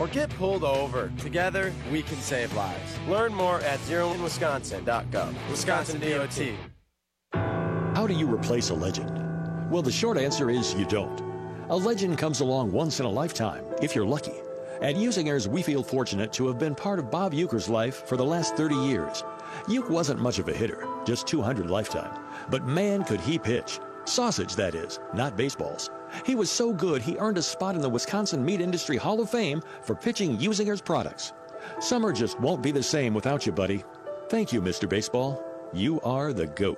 or get pulled over. Together, we can save lives. Learn more at zeroinwisconsin.gov. Wisconsin DOT. How do you replace a legend? Well, the short answer is you don't. A legend comes along once in a lifetime, if you're lucky. At Usingers, we feel fortunate to have been part of Bob Uecker's life for the last 30 years. Uecker wasn't much of a hitter, just 200 lifetime. But man, could he pitch. Sausage, that is, not baseballs. He was so good, he earned a spot in the Wisconsin Meat Industry Hall of Fame for pitching Usingers products. Summer just won't be the same without you, buddy. Thank you, Mr. Baseball. You are the GOAT.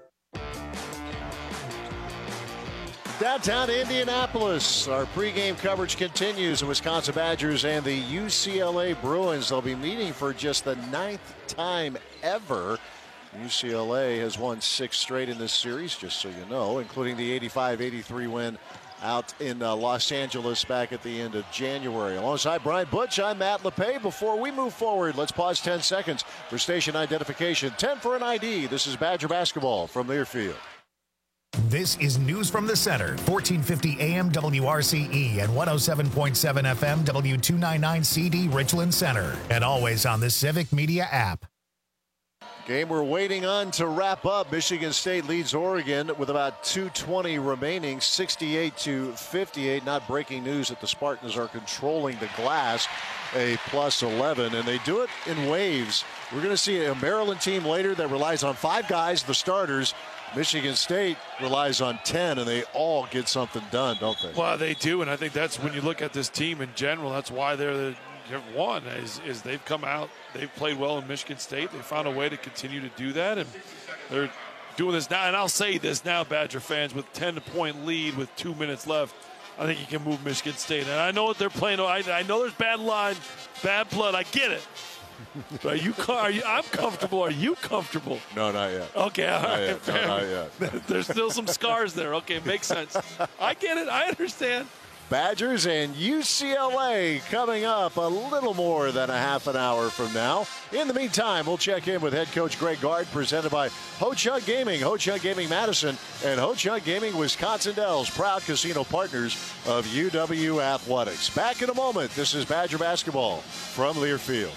Downtown Indianapolis, our pregame coverage continues. The Wisconsin Badgers and the UCLA Bruins. They'll be meeting for just the 9th time ever. UCLA has won 6 straight in this series, just so you know, including the 85-83 win out in Los Angeles back at the end of January. Alongside Brian Butch, I'm Matt LePay. Before we move forward, let's pause 10 seconds for station identification. 10 for an ID. This is Badger basketball from Learfield. This is News from the Center, 1450 AM WRCE and 107.7 FM W299CD Richland Center, and always on the Civic Media app. Game we're waiting on to wrap up. Michigan State leads Oregon with about 2:20 remaining, 68-58. Not breaking news that the Spartans are controlling the glass, a +11, and they do it in waves. We're going to see a Maryland team later that relies on 5 guys, the starters. Michigan State relies on 10, and they all get something done, don't they? Well, they do, and I think that's when you look at this team in general, that's why they've won, is they've come out, they've played well in Michigan State. They found a way to continue to do that, and they're doing this now. And I'll say this now, Badger fans, with 10-point lead with 2 minutes left, I think you can move Michigan State. And I know what they're playing. I know there's bad line, bad blood. I get it. But I'm comfortable. Are you comfortable? No, not yet. Okay, all right. Yet. No, not yet. There's still some scars there. Okay, makes sense. I get it. I understand. Badgers and UCLA coming up a little more than a half an hour from now. In the meantime, we'll check in with head coach Greg Gard, presented by Ho-Chunk Gaming, Ho-Chunk Gaming Madison, and Ho-Chunk Gaming Wisconsin Dells, proud casino partners of UW Athletics. Back in a moment. This is Badger basketball from Learfield.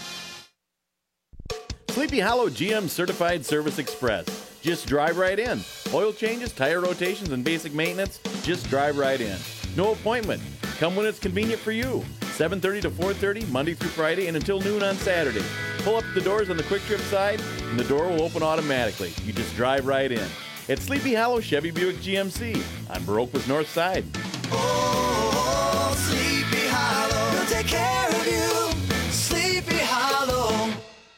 Sleepy Hollow GM Certified Service Express. Just drive right in. Oil changes, tire rotations, and basic maintenance, just drive right in. No appointment. Come when it's convenient for you. 7:30 to 4:30, Monday through Friday, and until noon on Saturday. Pull up the doors on the Quick Trip side, and the door will open automatically. You just drive right in. It's Sleepy Hollow Chevy Buick GMC on Baroqua's North Side. Oh, Sleepy Hollow, we'll take care of you. Sleepy Hollow.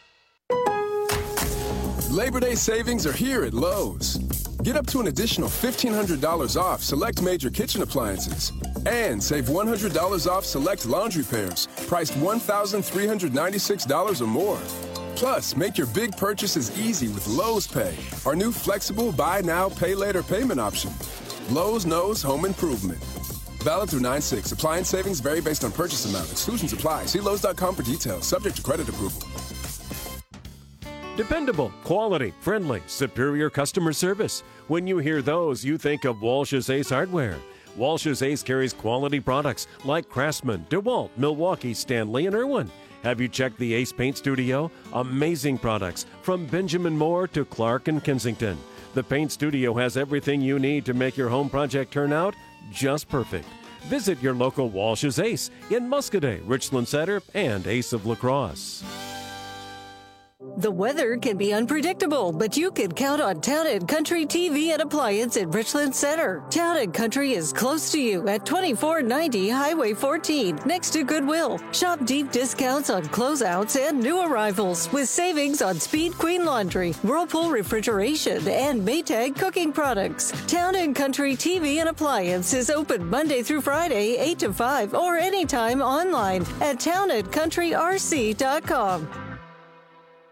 Labor Day savings are here at Lowe's. Get up to an additional $1,500 off select major kitchen appliances. And save $100 off select laundry pairs, priced $1,396 or more. Plus, make your big purchases easy with Lowe's Pay, our new flexible buy now, pay later payment option. Lowe's knows home improvement. Valid through 9/6. Appliance savings vary based on purchase amount. Exclusions apply. See Lowe's.com for details. Subject to credit approval. Dependable, quality, friendly, superior customer service. When you hear those, you think of Walsh's Ace Hardware. Walsh's Ace carries quality products like Craftsman, DeWalt, Milwaukee, Stanley, and Irwin. Have you checked the Ace Paint Studio? Amazing products from Benjamin Moore to Clark and Kensington. The Paint Studio has everything you need to make your home project turn out just perfect. Visit your local Walsh's Ace in Muscadet, Richland Center, and Ace of La Crosse. The weather can be unpredictable, but you can count on Town & Country TV and Appliance at Richland Center. Town & Country is close to you at 2490 Highway 14, next to Goodwill. Shop deep discounts on closeouts and new arrivals with savings on Speed Queen Laundry, Whirlpool Refrigeration, and Maytag cooking products. Town & Country TV and Appliance is open Monday through Friday, 8 to 5, or anytime online at townandcountryrc.com.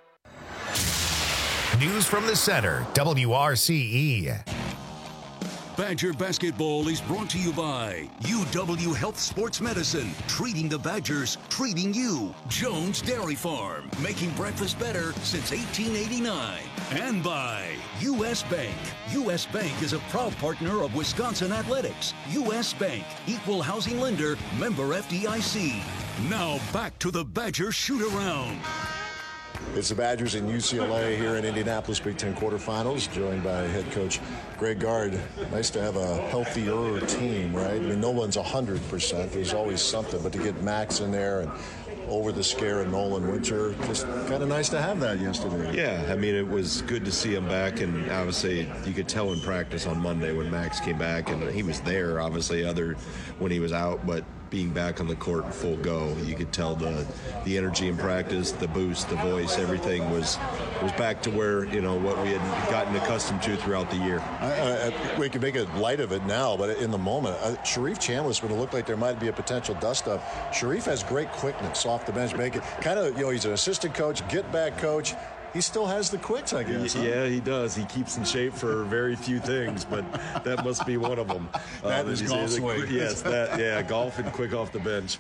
News from the Center, WRCE. Badger Basketball is brought to you by UW Health Sports Medicine, treating the Badgers, treating you. Jones Dairy Farm, making breakfast better since 1889. And by U.S. Bank. U.S. Bank is a proud partner of Wisconsin Athletics. U.S. Bank, equal housing lender, member FDIC. Now back to the Badger shoot-around. It's the Badgers and UCLA here in Indianapolis Big Ten quarterfinals, joined by head coach Greg Gard. Nice to have a healthier team, right? I mean, no one's 100%. There's always something, but to get Max in there and over the scare of Nolan Winter, just kind of nice to have that yesterday. Yeah, I mean, it was good to see him back, and obviously you could tell in practice on Monday when Max came back, and he was there, obviously, other when he was out, but being back on the court in full go, you could tell the energy in practice, the boost, the voice, everything was back to where, you know, what we had gotten accustomed to throughout the year. We can make a light of it now, but in the moment, Sharif Chambliss, when it looked like there might be a potential dust-up, Sharif has great quickness off the bench, make it kind of, you know, he's an assistant coach, get-back coach. He still has the quicks, I guess. Yeah, he does. He keeps in shape for very few things, but that must be one of them. That is golf swing. Yes, golf and quick off the bench.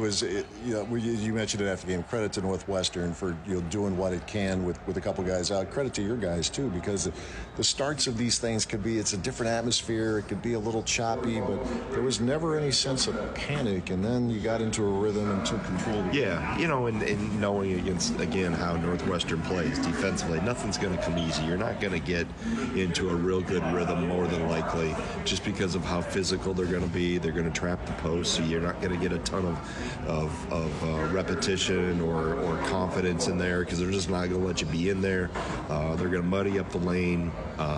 You mentioned it after the game. Credit to Northwestern for doing what it can with a couple guys out. Credit to your guys too, because the starts of these things it's a different atmosphere. It could be a little choppy, but there was never any sense of panic. And then you got into a rhythm and took control. Yeah, and knowing against again how Northwestern plays defensively, nothing's going to come easy. You're not going to get into a real good rhythm more than likely just because of how physical they're going to be. They're going to trap the post, so you're not going to get a ton of repetition or confidence in there because they're just not going to let you be in there. They're going to muddy up the lane,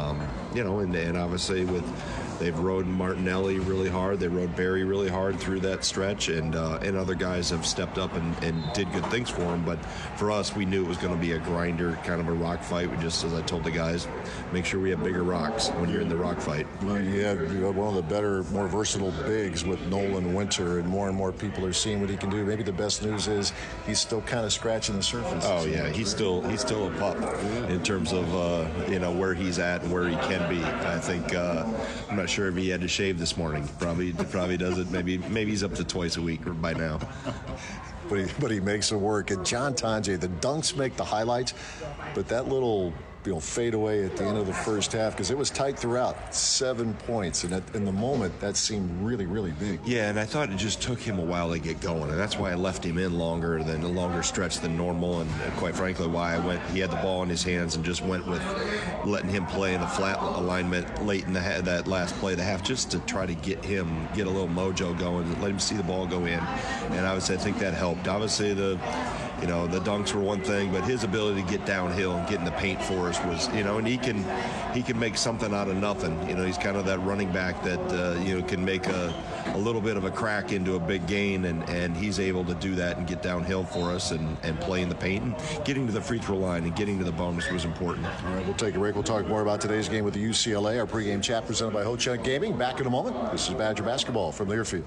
and obviously they've rode Martinelli really hard. They rode Barry really hard through that stretch, and other guys have stepped up and did good things for him. But for us, we knew it was going to be a grinder, kind of a rock fight. We just, as I told the guys, make sure we have bigger rocks when you're in the rock fight. Well, you have one of the better, more versatile bigs with Nolan Winter, and more people are seeing what he can do. Maybe the best news is he's still kind of scratching the surface. Oh yeah, he's still a pup in terms of where he's at and where he can be. I think I'm not sure if he had to shave this morning. Probably does it. Maybe he's up to twice a week by now. But he makes it work. And John Tonje, the dunks make the highlights, but that little fade away at the end of the first half, because it was tight throughout, 7 points, and in the moment that seemed really, really big. Yeah, and I thought it just took him a while to get going, and that's why I left him in longer than a longer stretch than normal, and quite frankly why he had the ball in his hands and just went with letting him play in the flat alignment late in that last play of the half, just to try to get a little mojo going and let him see the ball go in. And obviously I think that helped. Obviously the dunks were one thing, but his ability to get downhill and get in the paint for us was, and he can make something out of nothing. He's kind of that running back that can make a little bit of a crack into a big gain, and he's able to do that and get downhill for us and play in the paint. And getting to the free throw line and getting to the bonus was important. All right, we'll take a break. We'll talk more about today's game with the UCLA. Our pregame chat presented by Ho Chunk Gaming. Back in a moment. This is Badger Basketball from Learfield.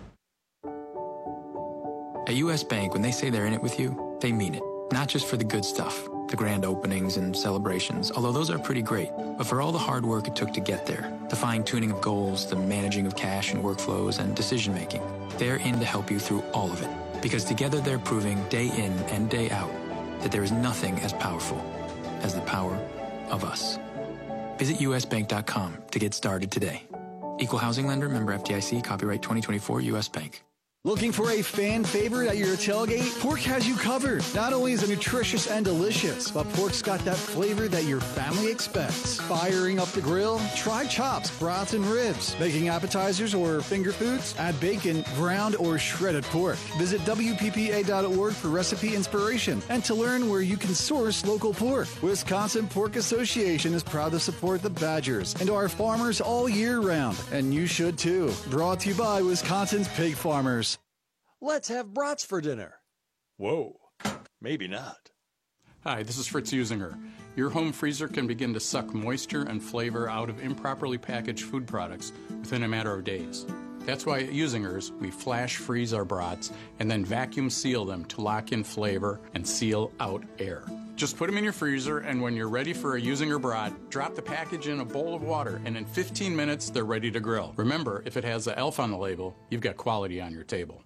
At U.S. Bank, when they say they're in it with you, they mean it. Not just for the good stuff, the grand openings and celebrations, although those are pretty great, but for all the hard work it took to get there, the fine-tuning of goals, the managing of cash and workflows, and decision-making. They're in to help you through all of it, because together they're proving day in and day out that there is nothing as powerful as the power of us. Visit usbank.com to get started today. Equal housing lender, member FDIC, copyright 2024 U.S. Bank. Looking for a fan favorite at your tailgate? Pork has you covered. Not only is it nutritious and delicious, but pork's got that flavor that your family expects. Firing up the grill? Try chops, brats, and ribs. Making appetizers or finger foods? Add bacon, ground, or shredded pork. Visit WPPA.org for recipe inspiration and to learn where you can source local pork. Wisconsin Pork Association is proud to support the Badgers and our farmers all year round. And you should too. Brought to you by Wisconsin's pig farmers. Let's have brats for dinner. Whoa, maybe not. Hi, this is Fritz Usinger. Your home freezer can begin to suck moisture and flavor out of improperly packaged food products within a matter of days. That's why at Usinger's, we flash freeze our brats and then vacuum seal them to lock in flavor and seal out air. Just put them in your freezer, and when you're ready for a Usinger brat, drop the package in a bowl of water, and in 15 minutes, they're ready to grill. Remember, if it has the ELF on the label, you've got quality on your table.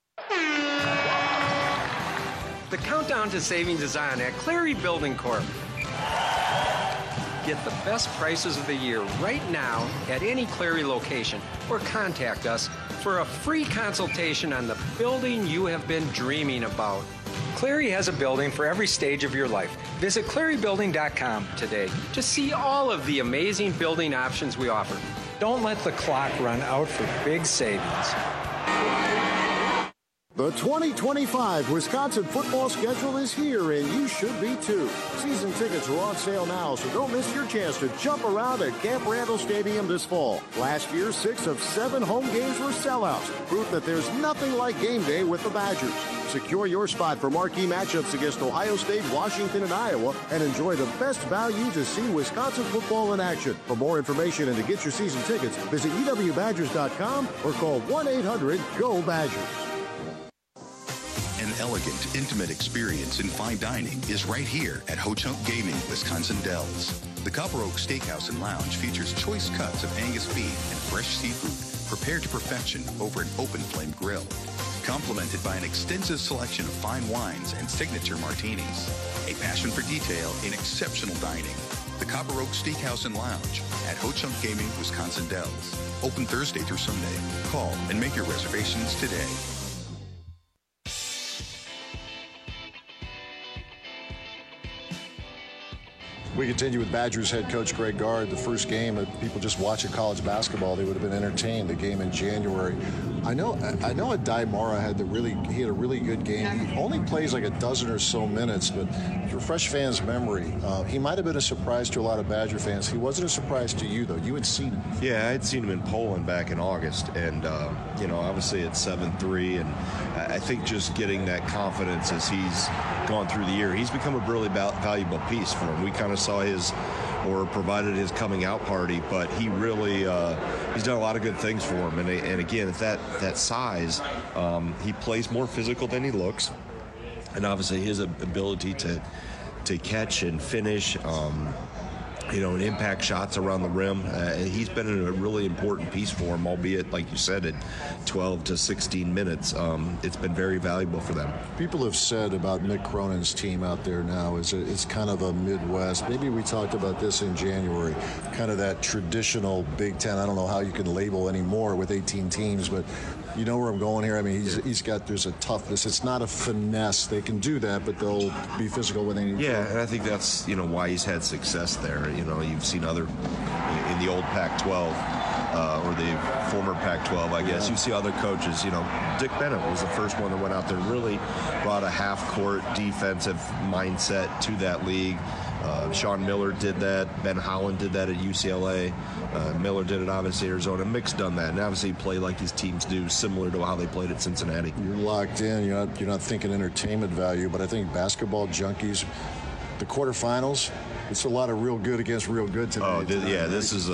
The countdown to savings is on at Clary Building Corp. Get the best prices of the year right now at any Clary location, or contact us for a free consultation on the building you have been dreaming about. Clary has a building for every stage of your life. Visit clarybuilding.com today to see all of the amazing building options we offer. Don't let the clock run out for big savings. The 2025 Wisconsin football schedule is here, and you should be too. Season tickets are on sale now, so don't miss your chance to jump around at Camp Randall Stadium this fall. Last year, 6 of 7 home games were sellouts, proof that there's nothing like game day with the Badgers. Secure your spot for marquee matchups against Ohio State, Washington, and Iowa, and enjoy the best value to see Wisconsin football in action. For more information and to get your season tickets, visit ewbadgers.com or call 1-800-GO-BADGERS. An elegant, intimate experience in fine dining is right here at Ho-Chunk Gaming, Wisconsin Dells. The Copper Oak Steakhouse and Lounge features choice cuts of Angus beef and fresh seafood prepared to perfection over an open flame grill, complemented by an extensive selection of fine wines and signature martinis. A passion for detail in exceptional dining. The Copper Oak Steakhouse and Lounge at Ho-Chunk Gaming, Wisconsin Dells. Open Thursday through Sunday. Call and make your reservations today. We continue with Badgers head coach Greg Gard. The first game of people just watching college basketball, they would have been entertained. The game in January. I know Adai Mara had a really good game. He only plays like a dozen or so minutes, but to refresh fans' memory, he might have been a surprise to a lot of Badger fans. He wasn't a surprise to you, though. You had seen him. Yeah, I had seen him in Poland back in August, and obviously at 7'3", and I think just getting that confidence as he's gone through the year, he's become a really valuable piece for him. We kind of saw provided his coming out party, but he really he's done a lot of good things for him. And again, at that size, he plays more physical than he looks, and obviously his ability to catch and finish. And impact shots around the rim. He's been a really important piece for him, albeit, like you said, at 12 to 16 minutes. It's been very valuable for them. People have said about Mick Cronin's team out there now is it's kind of a Midwest. Maybe we talked about this in January, kind of that traditional Big Ten. I don't know how you can label anymore with 18 teams, but you know where I'm going here. I mean, there's a toughness. It's not a finesse. They can do that, but they'll be physical when they need to. Yeah, and I think that's, why he's had success there. You've seen other, in the old Pac-12, or the former Pac-12, I guess, you see other coaches. Dick Bennett was the first one that went out there and really brought a half-court defensive mindset to that league. Sean Miller did that. Ben Howland did that at UCLA. Miller did it, obviously, Arizona. Mick's done that. And obviously, he played like his teams do, similar to how they played at Cincinnati. You're locked in. You're not thinking entertainment value, but I think basketball junkies, the quarterfinals, it's a lot of real good against real good today. This is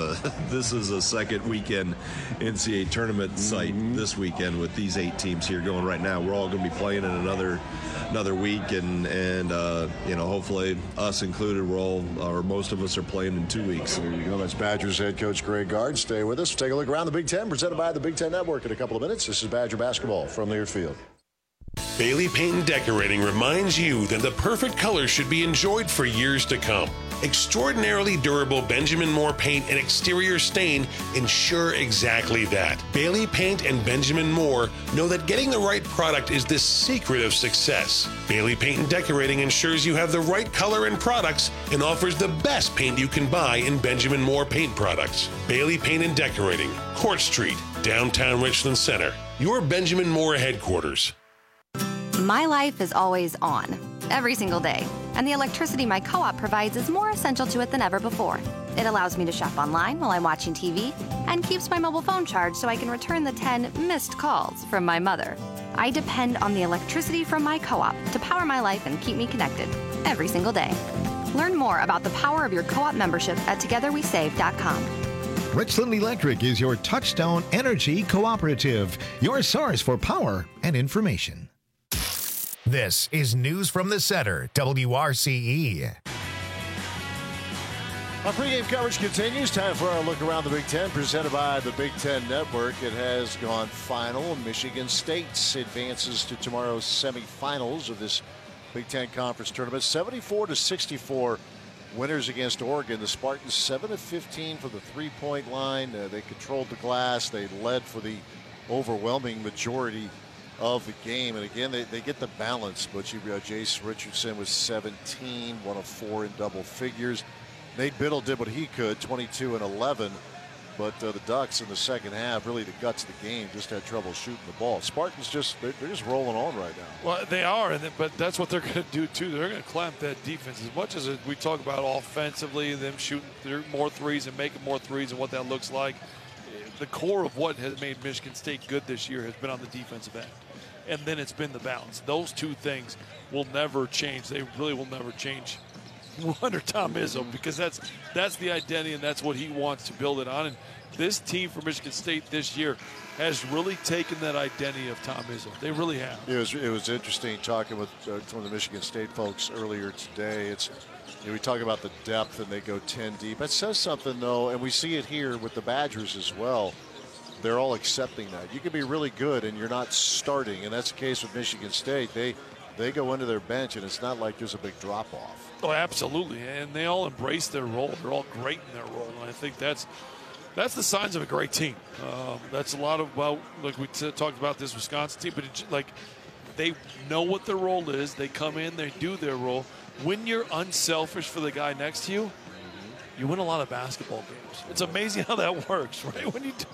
a second weekend NCAA tournament site this weekend with these 8 teams here going right now. We're all going to be playing in another week, and hopefully us included, most of us are playing in 2 weeks. There you go. That's Badgers head coach Greg Gard. Stay with us. Take a look around the Big Ten, presented by the Big Ten Network in a couple of minutes. This is Badger basketball from Learfield. Bailey Paint and Decorating reminds you that the perfect color should be enjoyed for years to come. Extraordinarily durable Benjamin Moore paint and exterior stain ensure exactly that. Bailey Paint and Benjamin Moore know that getting the right product is the secret of success. Bailey Paint and Decorating ensures you have the right color and products and offers the best paint you can buy in Benjamin Moore paint products. Bailey Paint and Decorating, Court Street, downtown Richland Center. Your Benjamin Moore headquarters. My life is always on, every single day, and the electricity my co-op provides is more essential to it than ever before. It allows me to shop online while I'm watching TV and keeps my mobile phone charged so I can return the 10 missed calls from my mother. I depend on the electricity from my co-op to power my life and keep me connected every single day. Learn more about the power of your co-op membership at togetherwesave.com. Richland Electric is your touchstone energy cooperative, your source for power and information. This is News from the Center, WRCE. Our pregame coverage continues. Time for our look around the Big Ten, presented by the Big Ten Network. It has gone final. Michigan State advances to tomorrow's semifinals of this Big Ten Conference tournament. 74-64 winners against Oregon. The Spartans 7 of 15 from the three-point line. They controlled the glass. They led for the overwhelming majority of the game. And again, they get the balance. But Jace Richardson was 17, 1 of 4 in double figures. Nate Biddle did what he could, 22 and 11. But the Ducks in the second half, really the guts of the game, just had trouble shooting the ball. Spartans they're just rolling on right now. Well, they are, but that's what they're going to do too. They're going to clamp that defense. As much as we talk about offensively, them shooting more threes and making more threes and what that looks like, the core of what has made Michigan State good this year has been on the defensive end. And then it's been the balance. Those two things will never change. They really will never change under Tom Izzo, because that's the identity and that's what he wants to build it on. And this team for Michigan State this year has really taken that identity of Tom Izzo. They really have. It was interesting talking with some of the Michigan State folks earlier today. We talk about the depth and they go 10 deep. It says something though, and we see it here with the Badgers as well. They're all accepting that. You can be really good and you're not starting, and that's the case with Michigan State. They go into their bench and it's not like there's a big drop off. Oh, absolutely, and they all embrace their role. They're all great in their role, and I think that's the signs of a great team. That's a lot about, like we talked about this Wisconsin team, but they know what their role is. They come in, they do their role. When you're unselfish for the guy next to you, you win a lot of basketball games. It's amazing how that works, right?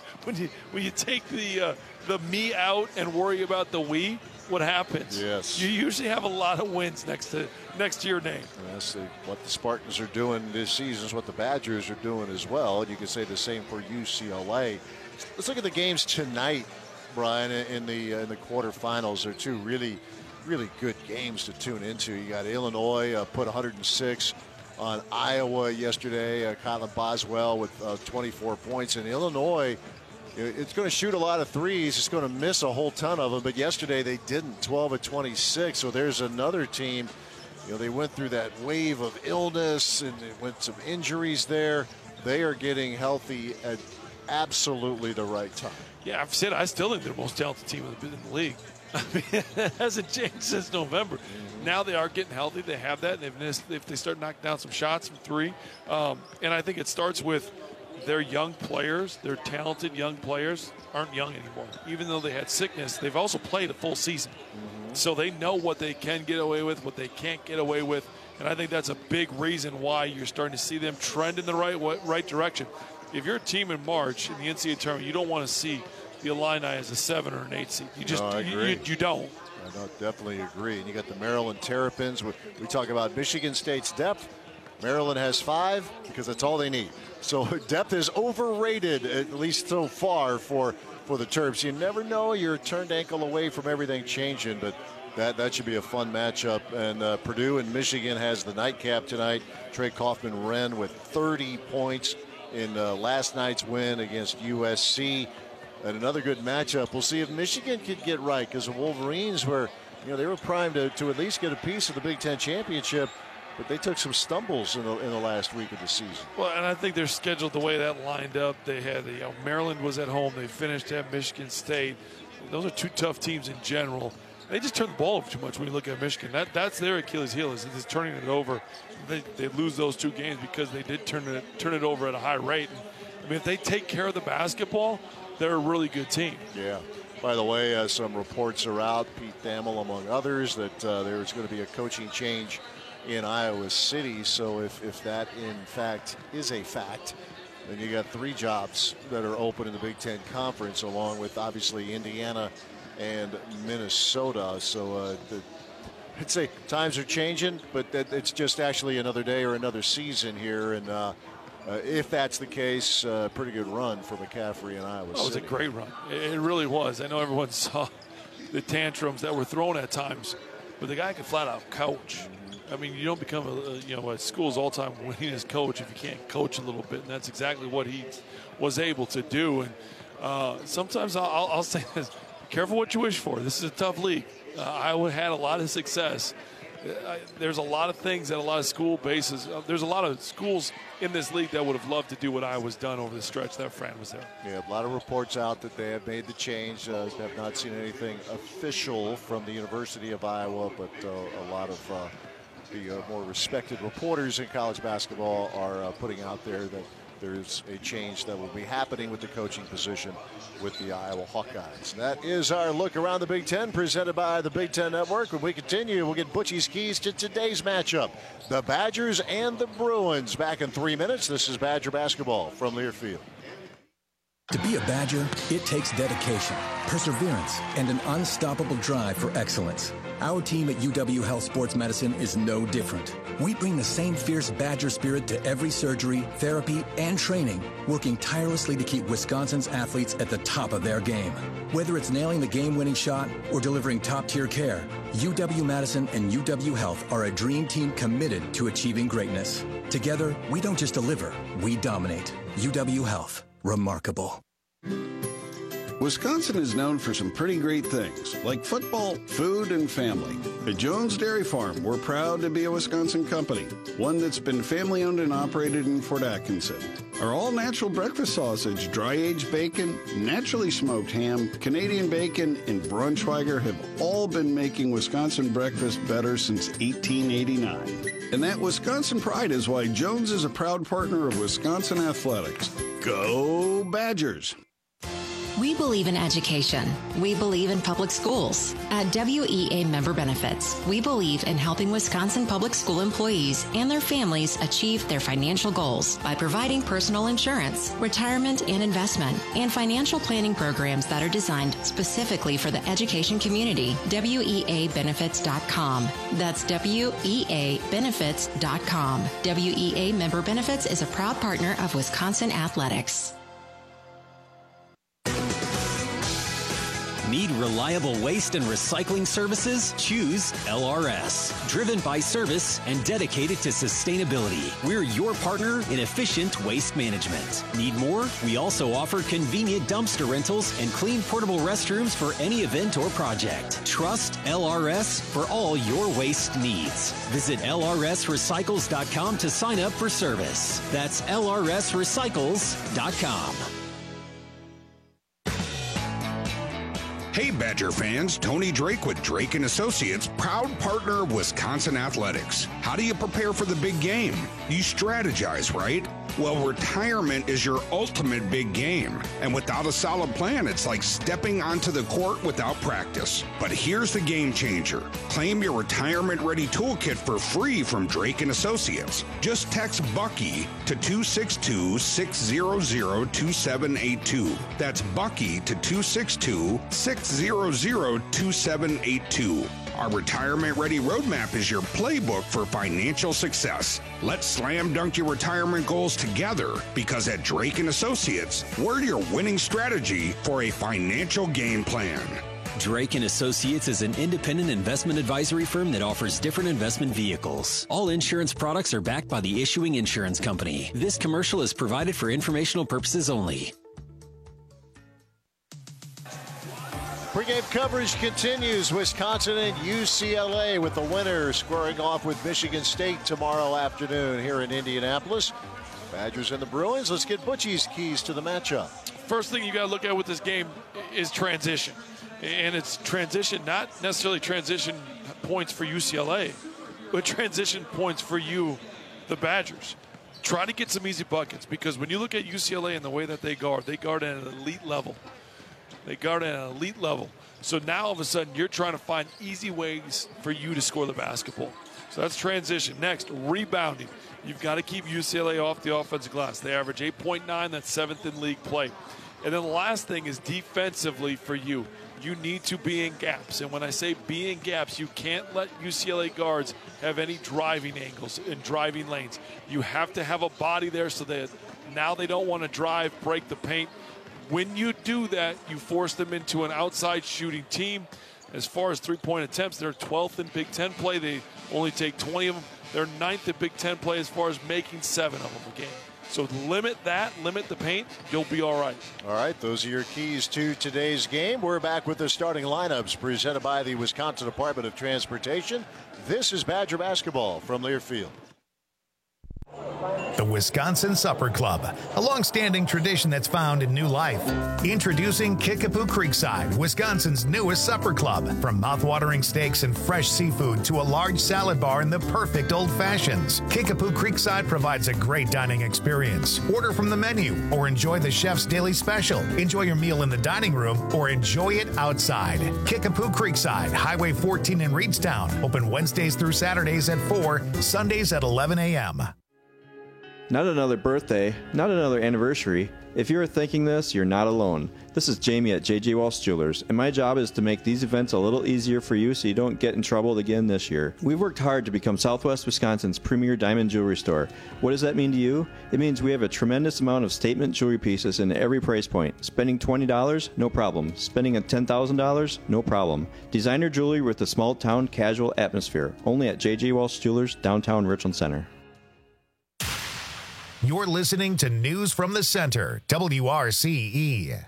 When you take the me out and worry about the we, what happens? Yes. You usually have a lot of wins next to your name. And that's what the Spartans are doing this season is what the Badgers are doing as well. And you can say the same for UCLA. Let's look at the games tonight, Brian, in the quarterfinals. They're two really, really good games to tune into. You got Illinois put 106 on Iowa yesterday. Kylan Boswell with 24 points. And Illinois, it's going to shoot a lot of threes. It's going to miss a whole ton of them. But yesterday they didn't, 12 of 26. So there's another team. They went through that wave of illness and it went some injuries there. They are getting healthy at absolutely the right time. Yeah, I've said I still think they're the most talented team in the league. I mean, it hasn't changed since November. Mm-hmm. Now they are getting healthy. They have that. If they start knocking down some shots from three. And I think it starts with their young players, their talented young players aren't young anymore. Even though they had sickness, they've also played a full season. Mm-hmm. So they know what they can get away with, what they can't get away with. And I think that's a big reason why you're starting to see them trend in the right direction. If you're a team in March in the NCAA tournament, you don't want to see the Illini as a 7 or an 8 seed. You just you don't. I definitely agree. And you got the Maryland Terrapins. We talk about Michigan State's depth. Maryland has 5 because that's all they need. So depth is overrated, at least so far, for the Terps. You never know. You're a turned ankle away from everything changing, but that should be a fun matchup. And Purdue and Michigan has the nightcap tonight. Trey Kaufman-Renn with 30 points in last night's win against USC. And another good matchup. We'll see if Michigan could get right, because the Wolverines were, they were primed to at least get a piece of the Big Ten championship, but they took some stumbles in the last week of the season. Well, and I think they're scheduled the way that lined up. They had Maryland was at home. They finished at Michigan State. Those are two tough teams in general. They just turn the ball over too much when you look at Michigan. That's their Achilles heel, is turning it over. They lose those 2 games because they did turn it over at a high rate. And, I mean, if they take care of the basketball, they're a really good team. Yeah. By the way, some reports are out, Pete Thamel among others, that there's going to be a coaching change in Iowa City. So if that, in fact, is a fact, then you got 3 jobs that are open in the Big Ten Conference, along with, obviously, Indiana and Minnesota. So I'd say times are changing, but it's just actually another day or another season here. And if that's the case, pretty good run for McCaffrey and Iowa City. It was a great run. It really was. I know everyone saw the tantrums that were thrown at times, but the guy could flat out coach. I mean, you don't become a school's all-time winningest coach if you can't coach a little bit, and that's exactly what he was able to do. And sometimes I'll say this: be careful what you wish for. This is a tough league. Iowa had a lot of success. There's a lot of things at a lot of school bases. There's a lot of schools in this league that would have loved to do what Iowa's done over the stretch that Fran was there. Yeah, a lot of reports out that they have made the change. Have not seen anything official from the University of Iowa, but a lot of the more respected reporters in college basketball are putting out there that there's a change that will be happening with the coaching position with the Iowa Hawkeyes. That is our look around the Big Ten presented by the Big Ten Network. When we continue, we'll get Butchie's keys to today's matchup. The Badgers and the Bruins. Back in 3 minutes. This is Badger basketball from Learfield. To be a Badger, it takes dedication, perseverance, and an unstoppable drive for excellence. Our team at UW Health Sports Medicine is no different. We bring the same fierce Badger spirit to every surgery, therapy, and training, working tirelessly to keep Wisconsin's athletes at the top of their game. Whether it's nailing the game-winning shot or delivering top-tier care, UW-Madison and UW Health are a dream team committed to achieving greatness. Together, we don't just deliver, we dominate. UW Health. Remarkable. Wisconsin is known for some pretty great things, like football, food, and family. At Jones Dairy Farm, we're proud to be a Wisconsin company, one that's been family-owned and operated in Fort Atkinson. Our all-natural breakfast sausage, dry-aged bacon, naturally smoked ham, Canadian bacon, and Braunschweiger have all been making Wisconsin breakfast better since 1889. And that Wisconsin pride is why Jones is a proud partner of Wisconsin Athletics. Go Badgers! We believe in education. We believe in public schools. At WEA Member Benefits, we believe in helping Wisconsin public school employees and their families achieve their financial goals by providing personal insurance, retirement and investment, and financial planning programs that are designed specifically for the education community. WEAbenefits.com. That's WEAbenefits.com. WEA Member Benefits is a proud partner of Wisconsin Athletics. Need reliable waste and recycling services? Choose LRS. Driven by service and dedicated to sustainability, we're your partner in efficient waste management. Need more? We also offer convenient dumpster rentals and clean portable restrooms for any event or project. Trust LRS for all your waste needs. Visit lrsrecycles.com to sign up for service. That's lrsrecycles.com. Hey Badger fans, Tony Drake with Drake & Associates, proud partner of Wisconsin Athletics. How do you prepare for the big game? You strategize, right? Well, retirement is your ultimate big game. And without a solid plan, it's like stepping onto the court without practice. But here's the game changer. Claim your retirement-ready toolkit for free from Drake & Associates. Just text Bucky to 262-600-2782. That's Bucky to 262-600-2782. Our retirement-ready roadmap is your playbook for financial success. Let's slam dunk your retirement goals together, because at Drake & Associates, we're your winning strategy for a financial game plan. Drake & Associates is an independent investment advisory firm that offers different investment vehicles. All insurance products are backed by the issuing insurance company. This commercial is provided for informational purposes only. Pre-game coverage continues. Wisconsin and UCLA with the winner squaring off with Michigan State tomorrow afternoon here in Indianapolis. Badgers and the Bruins. Let's get Butchie's keys to the matchup. First thing you got to look at with this game is transition. And it's transition, not necessarily transition points for UCLA, but transition points for you, the Badgers. Try to get some easy buckets, because when you look at UCLA and the way that they guard at an elite level. They guard at an elite level. So now all of a sudden you're trying to find easy ways for you to score the basketball. So that's transition. Next, rebounding. You've got to keep UCLA off the offensive glass. They average 8.9. That's 7th in league play. And then the last thing is defensively for you. You need to be in gaps. And when I say be in gaps, you can't let UCLA guards have any driving angles and driving lanes. You have to have a body there so that now they don't want to drive, break the paint. When you do that, you force them into an outside shooting team. As far as three-point attempts, they're 12th in Big Ten play. They only take 20 of them. They're 9th in Big Ten play as far as making 7 of them a game. So limit the paint, you'll be all right. All right, those are your keys to today's game. We're back with the starting lineups presented by the Wisconsin Department of Transportation. This is Badger basketball from Learfield. The Wisconsin Supper Club, a long-standing tradition that's found in new life. Introducing Kickapoo Creekside, Wisconsin's newest supper club. From mouth-watering steaks and fresh seafood to a large salad bar and the perfect old fashions, Kickapoo Creekside provides a great dining experience. Order from the menu or enjoy the chef's daily special. Enjoy your meal in the dining room or enjoy it outside. Kickapoo Creekside, Highway 14 in Reedstown. Open Wednesdays through Saturdays at 4, Sundays at 11 a.m. Not another birthday, not another anniversary. If you're thinking this, you're not alone. This is Jamie at J.J. Walsh Jewelers, and my job is to make these events a little easier for you so you don't get in trouble again this year. We've worked hard to become Southwest Wisconsin's premier diamond jewelry store. What does that mean to you? It means we have a tremendous amount of statement jewelry pieces in every price point. Spending $20? No problem. Spending $10,000? No problem. Designer jewelry with a small town casual atmosphere. Only at J.J. Walsh Jewelers, downtown Richland Center. You're listening to News from the Center, WRCE.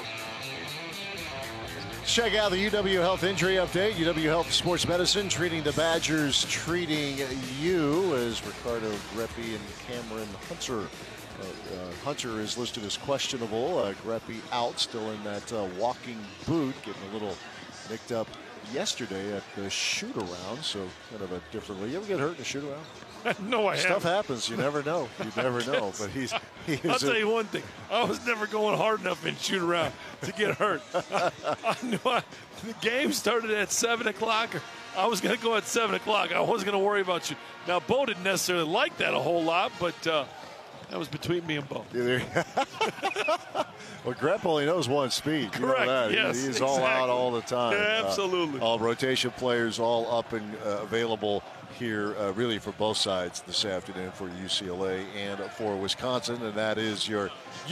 Check out the UW Health Injury Update. UW Health Sports Medicine treating the Badgers, treating you, as Ricardo Greppi and Cameron Hunter. Hunter is listed as questionable. Greppi out, still in that walking boot, getting a little nicked up yesterday at the shoot-around, so kind of a different way. You ever get hurt in a shoot-around? No, I haven't. Stuff happens. You never know. You never know. But I'll tell you one thing. I was never going hard enough in shoot around to get hurt. I knew the game started at 7 o'clock. I was going to go at 7 o'clock. I wasn't going to worry about you. Now, Bo didn't necessarily like that a whole lot, but that was between me and Bo. Well, Grep only knows one speed. You Correct. know that. Yes, He's all out all the time. Yeah, absolutely. All rotation players all up and available here really for both sides this afternoon for UCLA and for Wisconsin, and that is your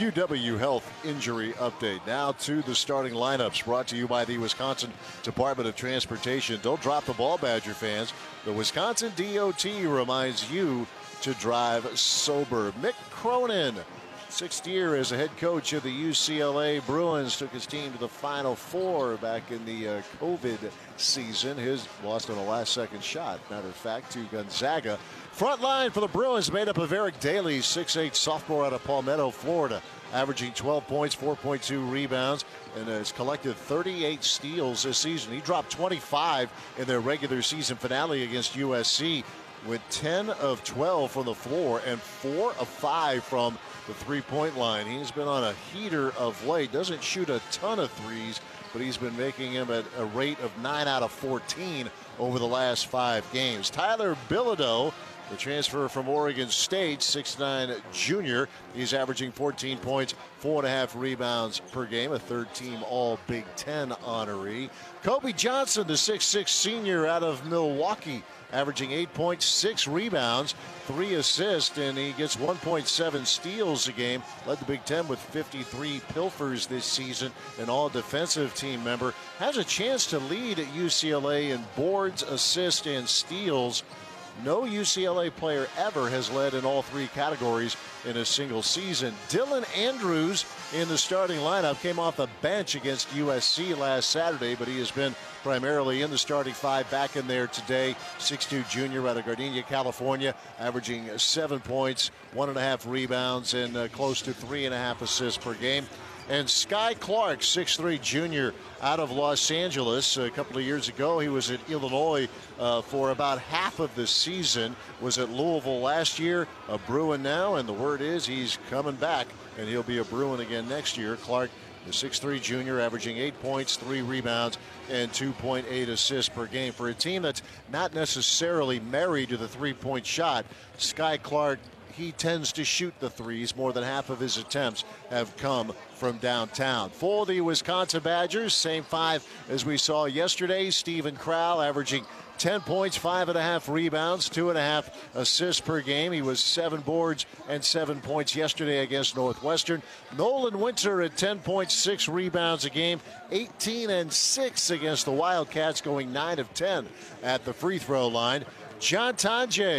UW Health Injury Update. Now to the starting lineups brought to you by the Wisconsin Department of Transportation. Don't drop the ball, Badger fans. The Wisconsin DOT reminds you to drive sober. Mick Cronin, 6th year as a head coach of the UCLA Bruins, took his team to the Final Four back in the COVID season. His lost on a last-second shot, matter of fact, to Gonzaga. Front line for the Bruins made up of Eric Daly, 6'8" sophomore out of Palmetto, Florida, averaging 12 points, 4.2 rebounds, and has collected 38 steals this season. He dropped 25 in their regular season finale against USC, with 10 of 12 from the floor and 4 of 5 from the three-point line. He's been on a heater of late. Doesn't shoot a ton of threes, but he's been making them at a rate of 9 out of 14 over the last 5 games. Tyler Bilodeau, the transfer from Oregon State, 6'9" junior. He's averaging 14 points, 4.5 rebounds per game, a third-team All-Big Ten honoree. Kobe Johnson, the 6'6" senior out of Milwaukee, averaging 8 points, 6 rebounds, 3 assists, and he gets 1.7 steals a game. Led the Big Ten with 53 pilfers this season, an all-defensive team member. Has a chance to lead at UCLA in boards, assists, and steals. No UCLA player ever has led in all 3 categories in a single season. Dylan Andrews in the starting lineup came off the bench against USC last Saturday, but he has been primarily in the starting 5, back in there today. 6'2" junior out of Gardena, California, averaging 7 points, 1.5 rebounds, and close to 3.5 assists per game. And Sky Clark, 6'3" junior out of Los Angeles. A couple of years ago, he was at Illinois for about half of the season. Was at Louisville last year, a Bruin now, and the word is he's coming back, and he'll be a Bruin again next year. Clark, the 6'3" junior, averaging 8 points, 3 rebounds, and 2.8 assists per game. For a team that's not necessarily married to the three-point shot, Sky Clark, he tends to shoot the threes. More than half of his attempts have come from downtown. For the Wisconsin Badgers, same 5 as we saw yesterday. Stephen Crowell averaging 10 points, 5.5 rebounds, 2.5 assists per game. He was 7 boards and 7 points yesterday against Northwestern. Nolan Winter at 10 points, 6 rebounds a game, 18 and 6 against the Wildcats, going 9 of 10 at the free throw line. John Tonje,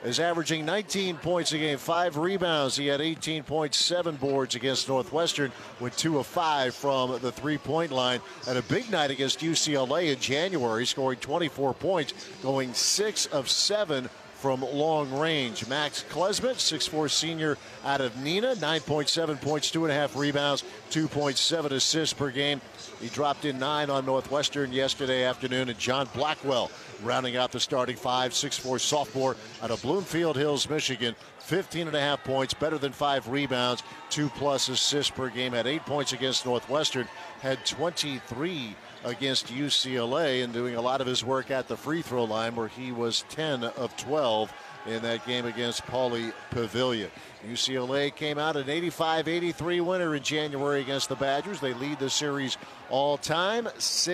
is averaging 19 points a game, 5 rebounds. He had 18.7 boards against Northwestern, went 2 of 5 from the three-point line. Had a big night against UCLA in January, scoring 24 points, going 6 of 7 from long range. Max Klesmit, 6'4" senior out of Neenah, 9.7 points, 2.5 rebounds, 2.7 assists per game. He dropped in 9 on Northwestern yesterday afternoon. And John Blackwell rounding out the starting 5, 6'4" sophomore out of Bloomfield Hills, Michigan. 15.5 points, better than 5 rebounds, 2+ assists per game. Had 8 points against Northwestern, had 23 against UCLA, and doing a lot of his work at the free throw line, where he was 10 of 12 in that game against Pauley Pavilion. UCLA came out an 85-83 winner in January against the Badgers. They lead the series all time,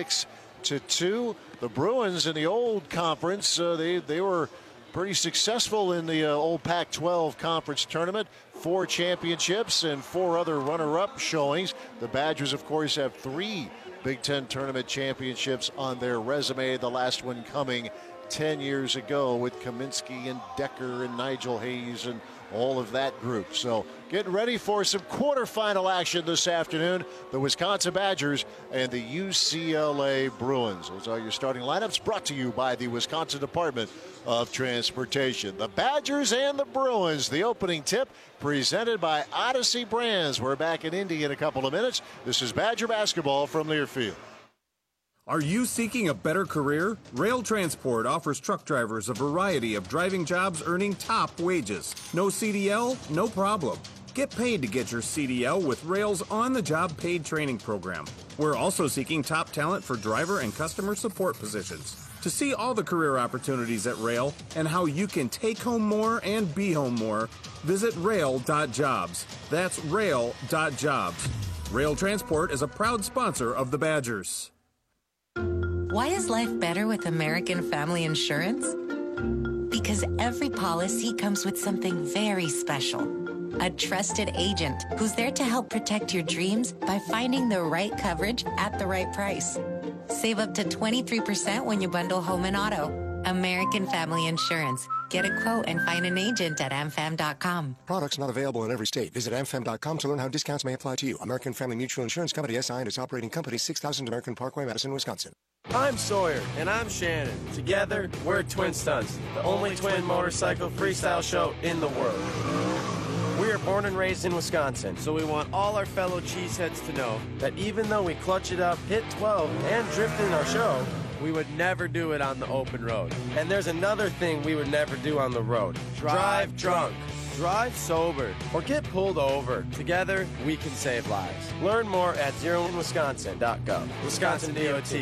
6-2. The Bruins in the old conference, they were pretty successful in the old Pac-12 conference tournament. 4 championships and 4 other runner-up showings. The Badgers, of course, have 3 Big Ten tournament championships on their resume, the last one coming 10 years ago with Kaminsky and Decker and Nigel Hayes and all of that group. So getting ready for some quarterfinal action this afternoon. The Wisconsin Badgers and the UCLA Bruins. Those are your starting lineups, brought to you by the Wisconsin Department of Transportation. The Badgers and the Bruins, the opening tip presented by Odyssey Brands. We're back in Indy in a couple of minutes. This is Badger basketball from Learfield. Are you seeking a better career? Rail Transport offers truck drivers a variety of driving jobs earning top wages. No CDL? No problem. Get paid to get your CDL with Rail's on-the-job paid training program. We're also seeking top talent for driver and customer support positions. To see all the career opportunities at Rail and how you can take home more and be home more, visit rail.jobs. That's rail.jobs. Rail Transport is a proud sponsor of the Badgers. Why is life better with American Family Insurance? Because every policy comes with something very special. A trusted agent who's there to help protect your dreams by finding the right coverage at the right price. Save up to 23% when you bundle home and auto. American Family Insurance. Get a quote and find an agent at amfam.com. Products not available in every state. Visit amfam.com to learn how discounts may apply to you. American Family Mutual Insurance Company, SI, and its operating company, 6000 American Parkway, Madison, Wisconsin. I'm Sawyer. And I'm Shannon. Together, we're Twin Stunts, the only twin motorcycle freestyle show in the world. We are born and raised in Wisconsin, so we want all our fellow cheeseheads to know that even though we clutch it up, hit 12, and drift in our show, we would never do it on the open road. And there's another thing we would never do on the road. Drive drunk, drive sober, or get pulled over. Together, we can save lives. Learn more at zeroinwisconsin.gov. Wisconsin DOT.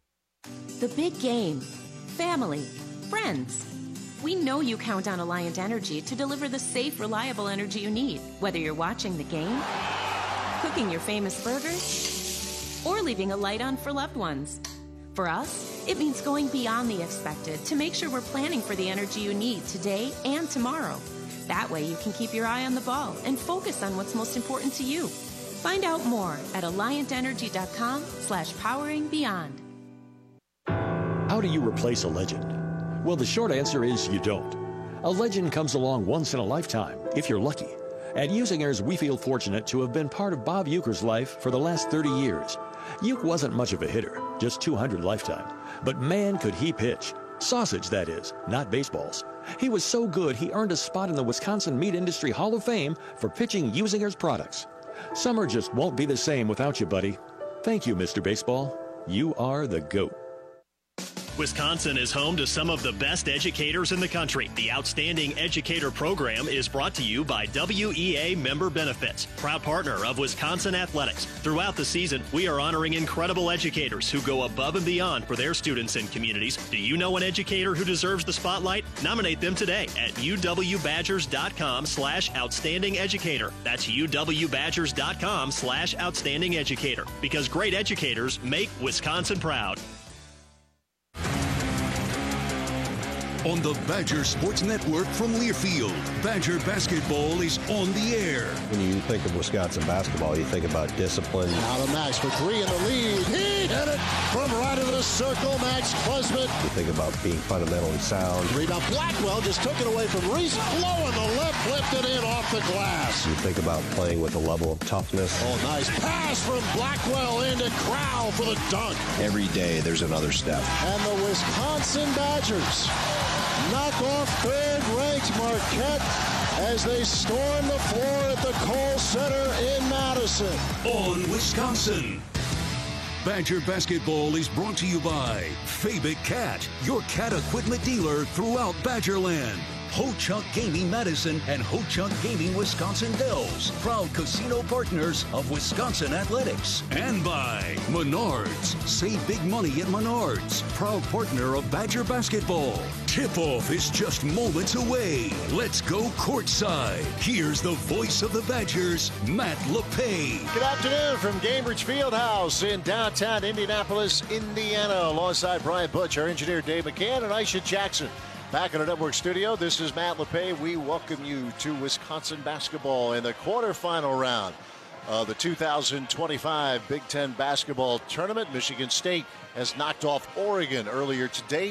The big game. Family. Friends. We know you count on Alliant Energy to deliver the safe, reliable energy you need, whether you're watching the game, cooking your famous burgers, or leaving a light on for loved ones. For us, it means going beyond the expected to make sure we're planning for the energy you need today and tomorrow. That way you can keep your eye on the ball and focus on what's most important to you. Find out more at alliantenergy.com/poweringbeyond. How do you replace a legend? Well, the short answer is you don't. A legend comes along once in a lifetime, if you're lucky. At Usingers, we feel fortunate to have been part of Bob Uecker's life for the last 30 years. Ueck wasn't much of a hitter, just 200 lifetime. But man, could he pitch. Sausage, that is, not baseballs. He was so good, he earned a spot in the Wisconsin Meat Industry Hall of Fame for pitching Usingers products. Summer just won't be the same without you, buddy. Thank you, Mr. Baseball. You are the GOAT. Wisconsin is home to some of the best educators in the country. The Outstanding Educator Program is brought to you by WEA Member Benefits, proud partner of Wisconsin Athletics. Throughout the season, we are honoring incredible educators who go above and beyond for their students and communities. Do you know an educator who deserves the spotlight? Nominate them today at uwbadgers.com/outstanding educator. That's uwbadgers.com/outstanding educator. Because great educators make Wisconsin proud. on the Badger Sports Network from Learfield. Badger basketball is on the air. When you think of Wisconsin basketball, you think about discipline. Now to Max for three in the lead. He hit it from right of the circle. Max Klesmit. You think about being fundamentally sound. Rebound. Blackwell just took it away from Reese. Low in the left, lifted in off the glass. You think about playing with a level of toughness. Oh, nice pass from Blackwell into Crowell for the dunk. Every day there's another step. And the Wisconsin Badgers knock off third-ranked Marquette as they storm the floor at the Kohl Center in Madison. On Wisconsin. Badger basketball is brought to you by Fabic Cat, your cat equipment dealer throughout Badgerland. Ho-Chunk Gaming Madison and Ho-Chunk Gaming Wisconsin Dells, proud casino partners of Wisconsin Athletics. And by Menards. Save big money at Menards, proud partner of Badger basketball. Tip-off is just moments away. Let's go courtside. Here's the voice of the Badgers, Matt LePay. Good afternoon from Gainbridge Fieldhouse in downtown Indianapolis, Indiana. Alongside Brian Butch, our engineer Dave McCann, and Aisha Jackson. Back in our network studio, this is Matt LePay. We welcome you to Wisconsin basketball in the quarterfinal round of the 2025 Big Ten basketball tournament. Michigan State has knocked off Oregon earlier today,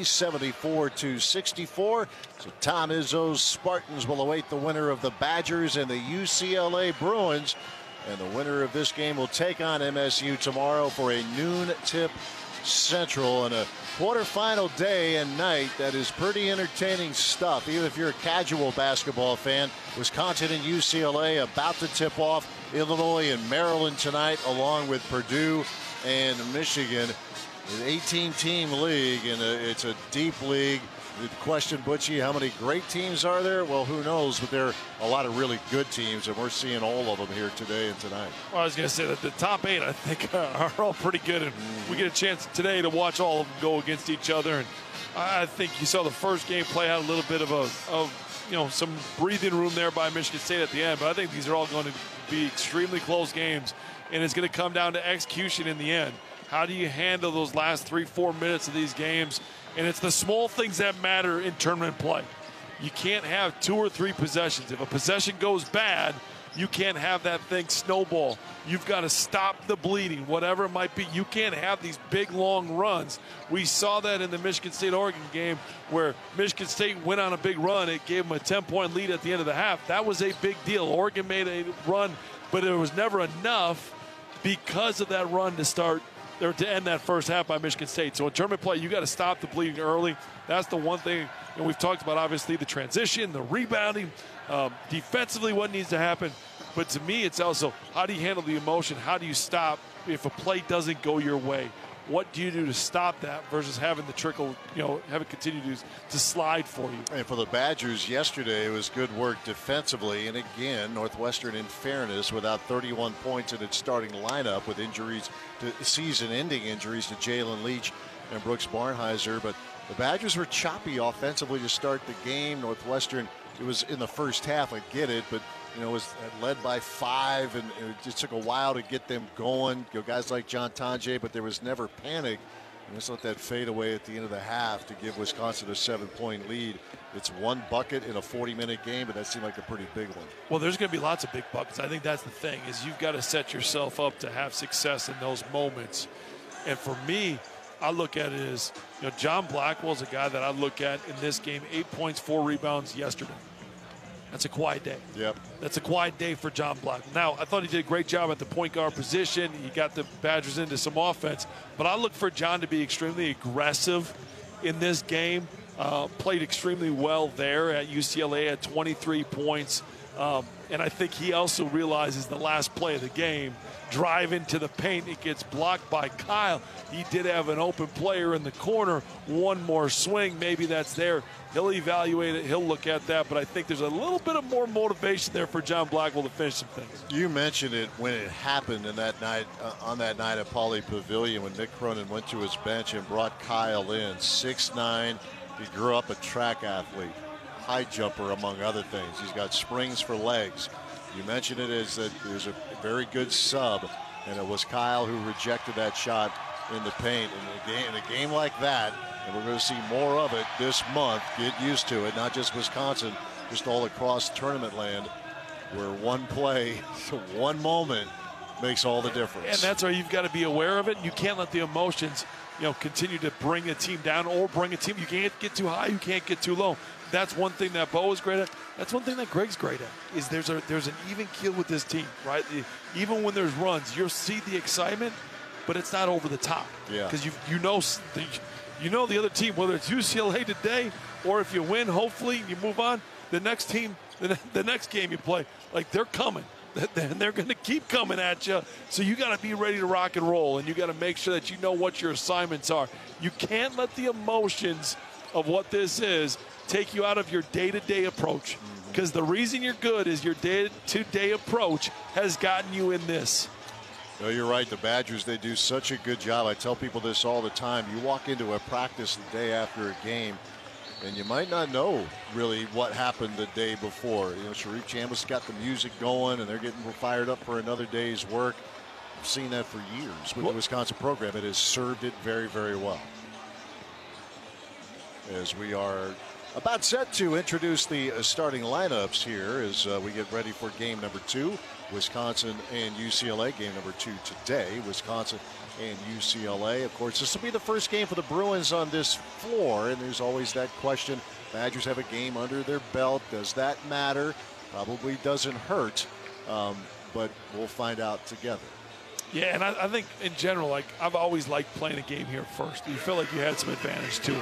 74-64. So Tom Izzo's Spartans will await the winner of the Badgers and the UCLA Bruins. And the winner of this game will take on MSU tomorrow for a noon tip Central, and a quarterfinal day and night that is pretty entertaining stuff. Even if you're a casual basketball fan, Wisconsin and UCLA about to tip off. Illinois and Maryland tonight, along with Purdue and Michigan. An 18-team league, and it's a deep league. The question, Butchie, how many great teams are there? Well, who knows, but there are a lot of really good teams, and we're seeing all of them here today and tonight. Well, I was going to say that the top 8, I think, are all pretty good, and we get a chance today to watch all of them go against each other. And I think you saw the first game play out a little bit of some breathing room there by Michigan State at the end, but I think these are all going to be extremely close games, and it's going to come down to execution in the end. How do you handle those last 3-4 minutes of these games? And it's the small things that matter in tournament play. You can't have 2 or 3 possessions. If a possession goes bad, you can't have that thing snowball. You've got to stop the bleeding, whatever it might be. You can't have these big, long runs. We saw that in the Michigan State-Oregon game where Michigan State went on a big run. It gave them a 10-point lead at the end of the half. That was a big deal. Oregon made a run, but it was never enough because of that run to start or to end that first half by Michigan State. So in tournament play, you got to stop the bleeding early. That's the one thing. And we've talked about, obviously, the transition, the rebounding, defensively what needs to happen. But to me, it's also how do you handle the emotion? How do you stop if a play doesn't go your way? What do you do to stop that versus having the trickle, have it continue to slide for you? And for the Badgers yesterday, it was good work defensively. And again, Northwestern, in fairness, without 31 points in its starting lineup with injuries, season-ending injuries to Jalen Leach and Brooks Barnhizer. But the Badgers were choppy offensively to start the game. Northwestern, it was in the first half, I get it, but was led by 5, and it just took a while to get them going. Guys like John Tonje, but there was never panic. And just let that fade away at the end of the half to give Wisconsin a 7-point lead. It's 1 bucket in a 40-minute game, but that seemed like a pretty big one. Well, there's going to be lots of big buckets. I think that's the thing, is you've got to set yourself up to have success in those moments. And for me, I look at it as, John Blackwell's a guy that I look at in this game, 8 points, 4 rebounds yesterday. That's a quiet day. Yep. That's a quiet day for John Black. Now, I thought he did a great job at the point guard position. He got the Badgers into some offense. But I look for John to be extremely aggressive in this game. Played extremely well there at UCLA at 23 points. And I think he also realizes the last play of the game, drive into the paint. It gets blocked by Kyle. He did have an open player in the corner. One more swing, maybe that's there. He'll evaluate it. He'll look at that. But I think there's a little bit of more motivation there for John Blackwell to finish some things. You mentioned it when it happened in that night, on that night at Pauley Pavilion when Nick Cronin went to his bench and brought Kyle in. 6'9". He grew up a track athlete, high jumper among other things. He's got springs for legs. You mentioned it as that there's a very good sub, and it was Kyle who rejected that shot in the paint. In a game like that, And we're going to see more of it this month. Get used to it. Not just Wisconsin, just all across tournament land, where one play, one moment makes all the difference. And that's why you've got to be aware of it. You can't let the emotions, continue to bring a team down or bring a team. You can't get too high. You can't get too low. That's one thing that Bo is great at. That's one thing that Greg's great at. Is there's an even keel with this team, right? Even when there's runs, you'll see the excitement, but it's not over the top. Yeah. Because you know the other team, whether it's UCLA today or if you win, hopefully you move on. The next team, the next game you play, like they're coming. And they're going to keep coming at you. So you got to be ready to rock and roll, and you got to make sure that you know what your assignments are. You can't let the emotions of what this is take you out of your day-to-day approach, because the reason you're good is your day-to-day approach has gotten you in this. No, you're right. The Badgers, they do such a good job. I tell people this all the time. You walk into a practice the day after a game, and you might not know really what happened the day before. Sharif Chambliss got the music going, and they're getting fired up for another day's work. I've seen that for years with the Wisconsin program. It has served it very, very well. As we are about set to introduce the starting lineups here as we get ready for game number 2. Wisconsin and UCLA, game number 2 today. Wisconsin and UCLA. Of course, this will be the first game for the Bruins on this floor, and there's always that question. Badgers have a game under their belt. Does that matter? Probably doesn't hurt, but we'll find out together. Yeah, and I think in general, like I've always liked playing a game here first. You feel like you had some advantage to it.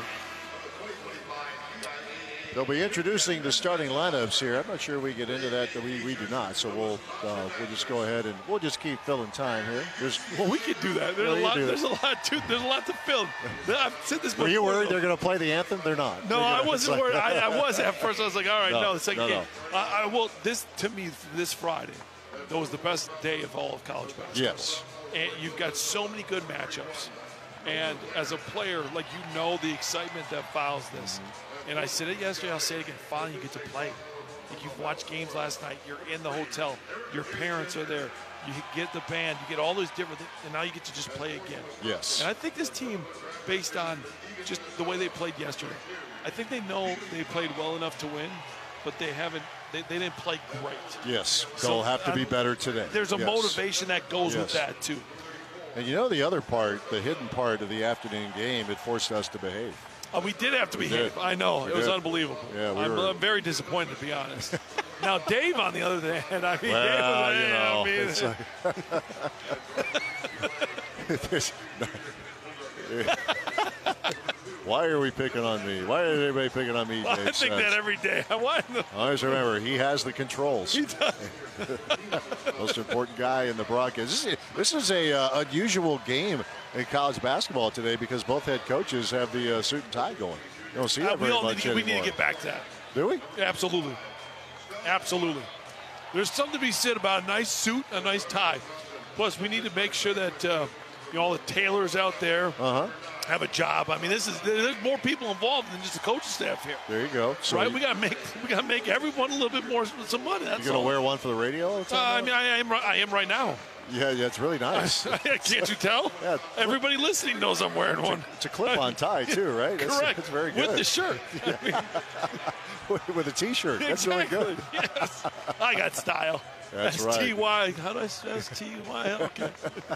They'll be introducing the starting lineups here. I'm not sure we get into that. We do not. So we'll just go ahead and we'll just keep filling time here. We could do that. There's a lot to fill. I've said this before. Were you worried they're going to play the anthem? They're not. No, I wasn't worried. I was at first. I was like, all right, no, the second game. No. This to me, this Friday, that was the best day of all of college basketball. Yes. And you've got so many good matchups. And as a player, like the excitement that follows this. And I said it yesterday, I'll say it again. Finally, you get to play. Like you've watched games last night. You're in the hotel. Your parents are there. You get the band. You get all those different things. And now you get to just play again. Yes. And I think this team, based on just the way they played yesterday, I think they know they played well enough to win, but they didn't play great. Yes. They'll have to be better today. There's a motivation that goes with that, too. And the other part, the hidden part of the afternoon game, it forced us to behave. We did have to behave. I know. It was unbelievable. Yeah, I'm very disappointed, to be honest. Now, Dave, on the other hand, Why are we picking on me? Why is everybody picking on me, Dave? I think that every day. Always remember, he has the controls. He does. Most important guy in the broadcast. This is a unusual game in college basketball today because both head coaches have the suit and tie going. You don't see that very much anymore. We need to get back to that. Do we? Absolutely. Absolutely. There's something to be said about a nice suit, a nice tie. Plus, we need to make sure that all the tailors out there have a job. I mean, there's more people involved than just the coaching staff here. There you go. So right? We gotta make everyone a little bit more some money. That's you gonna wear one for the radio all the time? I am right now. Yeah, it's really nice. Can't you tell? Yeah. Everybody listening knows I'm wearing one. It's a clip-on tie too, right? Correct. It's very good. With the shirt. With a T-shirt. That's exactly. really good. Yes. I got style. That's right. S-T-Y. How do I say S-T-Y? Okay.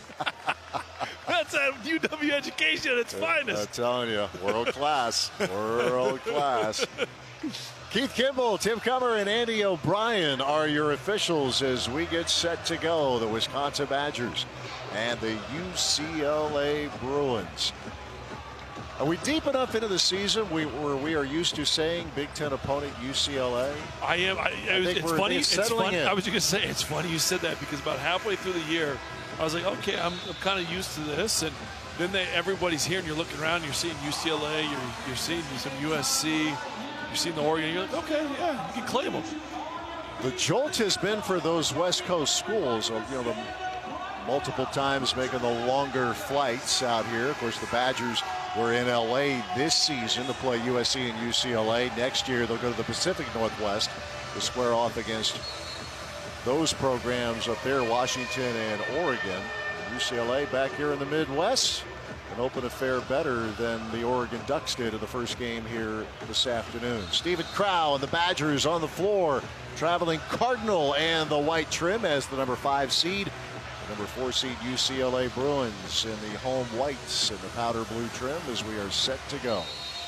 That's a UW education at its finest. I'm telling you, world class. World class. Keith Kimball, Tim Comer, and Andy O'Brien are your officials as we get set to go. The Wisconsin Badgers and the UCLA Bruins. Are we deep enough into the season where we are used to saying Big Ten opponent UCLA? I am. It's funny. It's funny. I was just going to say, it's funny you said that because about halfway through the year, I was like, okay, I'm kind of used to this. And then everybody's here and you're looking around, you're seeing UCLA, you're seeing some USC, you're seeing the Oregon, you're like, okay, yeah, you can claim them. The jolt has been for those West Coast schools, the multiple times making the longer flights out here. Of course, the Badgers were in LA this season to play USC and UCLA. Next year, they'll go to the Pacific Northwest to square off against those programs up there, Washington and Oregon. UCLA back here in the Midwest. an open affair better than the Oregon Ducks did in the first game here this afternoon. Stephen Crow and the Badgers on the floor. Traveling Cardinal and the white trim as the number 5 seed. The number 4 seed UCLA Bruins in the home whites and the powder blue trim as we are set to go.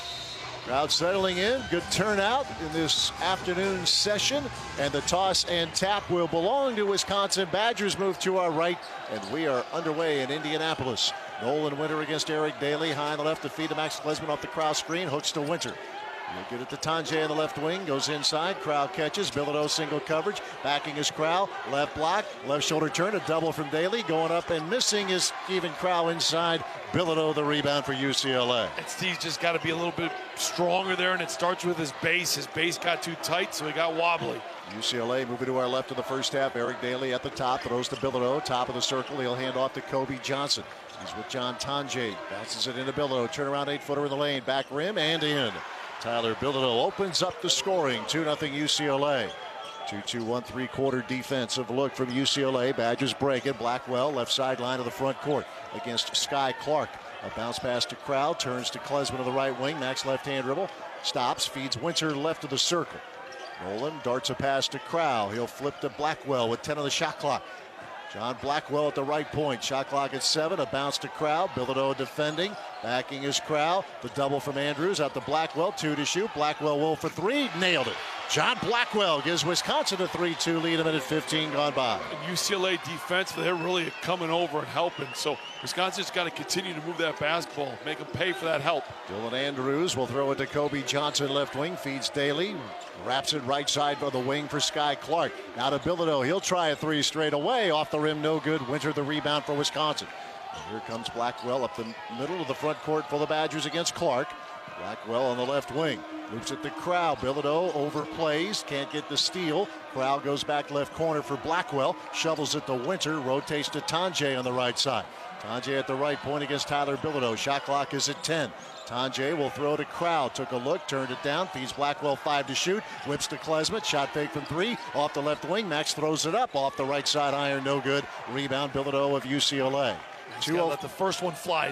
Crowd settling in. Good turnout in this afternoon session. And the toss and tap will belong to Wisconsin. Badgers move to our right. And we are underway in Indianapolis. Nolan Winter against Eric Daly. High on the left to feed to Max Klesman off the Crow screen. Hooks to Winter. He'll get it to Tanjay in the left wing. Goes inside. Crow catches. Bilodeau single coverage. Backing his Crow. Left block. Left shoulder turn. A double from Daly. Going up and missing is Stephen Crow inside. Bilodeau the rebound for UCLA. And Steve's just got to be a little bit stronger there, and it starts with his base. His base got too tight, so he got wobbly. UCLA moving to our left in the first half. Eric Daly at the top. Throws to Bilodeau. Top of the circle. He'll hand off to Kobe Johnson. He's with John Tanjay. Bounces it into Bilodeau. Turnaround 8-footer in the lane. Back rim and in. Tyler Bilodeau opens up the scoring. 2-0 UCLA. 2-2, 1-3-quarter defensive look from UCLA. Badgers break it. Blackwell left sideline of the front court against Sky Clark. A bounce pass to Crow. Turns to Klesman of the right wing. Max left hand dribble. Stops. Feeds Winter left of the circle. Nolan darts a pass to Crow. He'll flip to Blackwell with 10 on the shot clock. John Blackwell at the right point. Shot clock at 7. A bounce to Crow. Bilodeau defending. Backing his Crow. The double from Andrews out to Blackwell. 2 to shoot. Blackwell will for 3. Nailed it. John Blackwell gives Wisconsin a 3-2 lead. A minute 15 gone by. And UCLA defense, they're really coming over and helping. So Wisconsin's got to continue to move that basketball. Make them pay for that help. Dylan Andrews will throw it to Kobe Johnson left wing. Feeds Daly. Wraps it right side for the wing for Sky Clark. Now to Bilodeau. He'll try a 3 straight away. Off the rim, no good. Winter the rebound for Wisconsin. And here comes Blackwell up the middle of the front court for the Badgers against Clark. Blackwell on the left wing. Loops it to Crow. Bilodeau overplays. Can't get the steal. Crow goes back left corner for Blackwell. Shovels it to Winter. Rotates to Tanjay on the right side. Tanjay at the right point against Tyler Bilodeau. Shot clock is at 10. Tanjay will throw to Crow. Took a look, turned it down, feeds Blackwell 5 to shoot. Whips to Klesman, shot fake from 3. Off the left wing, Max throws it up. Off the right side iron, no good. Rebound Bilodeau of UCLA. He's got to let the first one fly.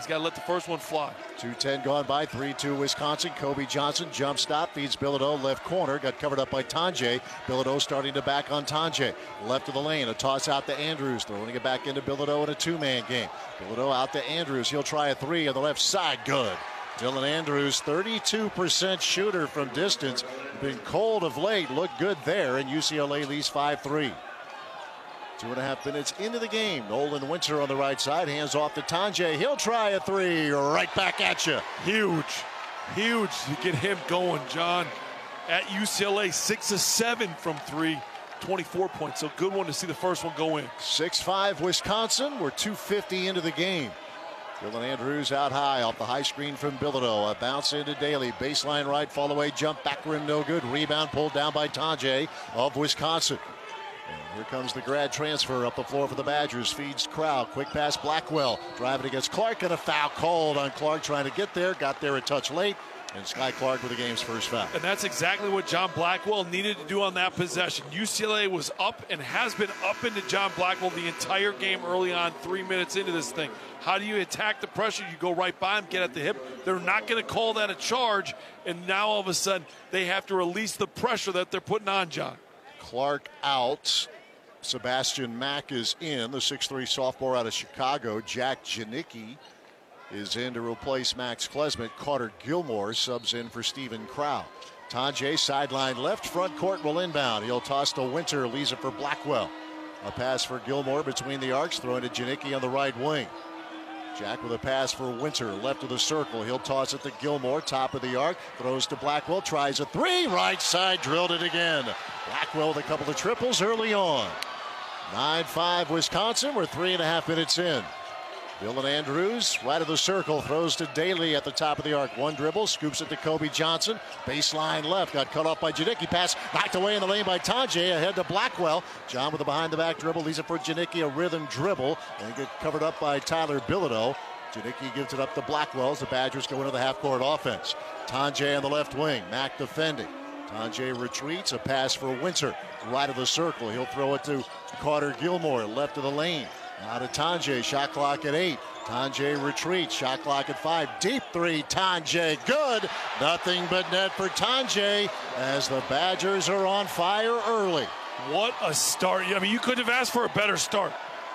2:10 gone by, 3-2 Wisconsin. Kobe Johnson, jump stop, feeds Bilodeau, left corner, got covered up by Tanjay. Bilodeau starting to back on Tanjay. Left of the lane, a toss out to Andrews, throwing it back into Bilodeau in a 2-man game. Bilodeau out to Andrews, he'll try a 3 on the left side, good. Dylan Andrews, 32% shooter from distance. Been cold of late, looked good there, and UCLA leads 5-3. 2.5 minutes into the game. Nolan Winter on the right side. Hands off to Tanjay. He'll try a 3. Right back at you. Huge to get him going, John. At UCLA, 6 of 7 from 3. 24 points. So good one to see the first one go in. 6-5 Wisconsin. We're 2:50 into the game. Dylan Andrews out high off the high screen from Bilodeau. A bounce into Daly. Baseline right. Fall away jump. Back rim no good. Rebound pulled down by Tanjay of Wisconsin. And here comes the grad transfer up the floor for the Badgers. Feeds Crow. Quick pass Blackwell. Driving against Clark and a foul called on Clark trying to get there. Got there a touch late. And Sky Clark with the game's first foul. And that's exactly what John Blackwell needed to do on that possession. UCLA was up and has been up into John Blackwell the entire game early on, 3 minutes into this thing. How do you attack the pressure? You go right by him, get at the hip. They're not going to call that a charge. And now all of a sudden they have to release the pressure that they're putting on John. Clark out. Sebastian Mack is in. The 6'3 sophomore out of Chicago. Jack Janicki is in to replace Max Klesman. Carter Gilmore subs in for Stephen Crow. Tanjay sideline left, front court will inbound. He'll toss to Winter, leaves it for Blackwell. A pass for Gilmore between the arcs, throwing to Janicki on the right wing. Jack with a pass for Winter, left of the circle. He'll toss it to Gilmore, top of the arc, throws to Blackwell, tries a 3, right side, drilled it again. Blackwell with a couple of triples early on. 9-5 Wisconsin, we're 3.5 minutes in. Dylan Andrews, right of the circle, throws to Daly at the top of the arc. One dribble, scoops it to Kobe Johnson. Baseline left, got cut off by Janicki. Pass knocked away in the lane by Tanjay, ahead to Blackwell. John with a behind-the-back dribble, leaves it for Janicki, a rhythm dribble, and get covered up by Tyler Bilodeau. Janicki gives it up to Blackwell as the Badgers go into the half-court offense. Tanjay on the left wing, Mack defending. Tanjay retreats, a pass for Winter, right of the circle. He'll throw it to Carter Gilmore, left of the lane. Now to Tanjay, shot clock at 8. Tonje retreats, shot clock at 5. Deep three, Tonje, good. Nothing but net for Tonje as the Badgers are on fire early. What a start. I mean, you couldn't have asked for a better start.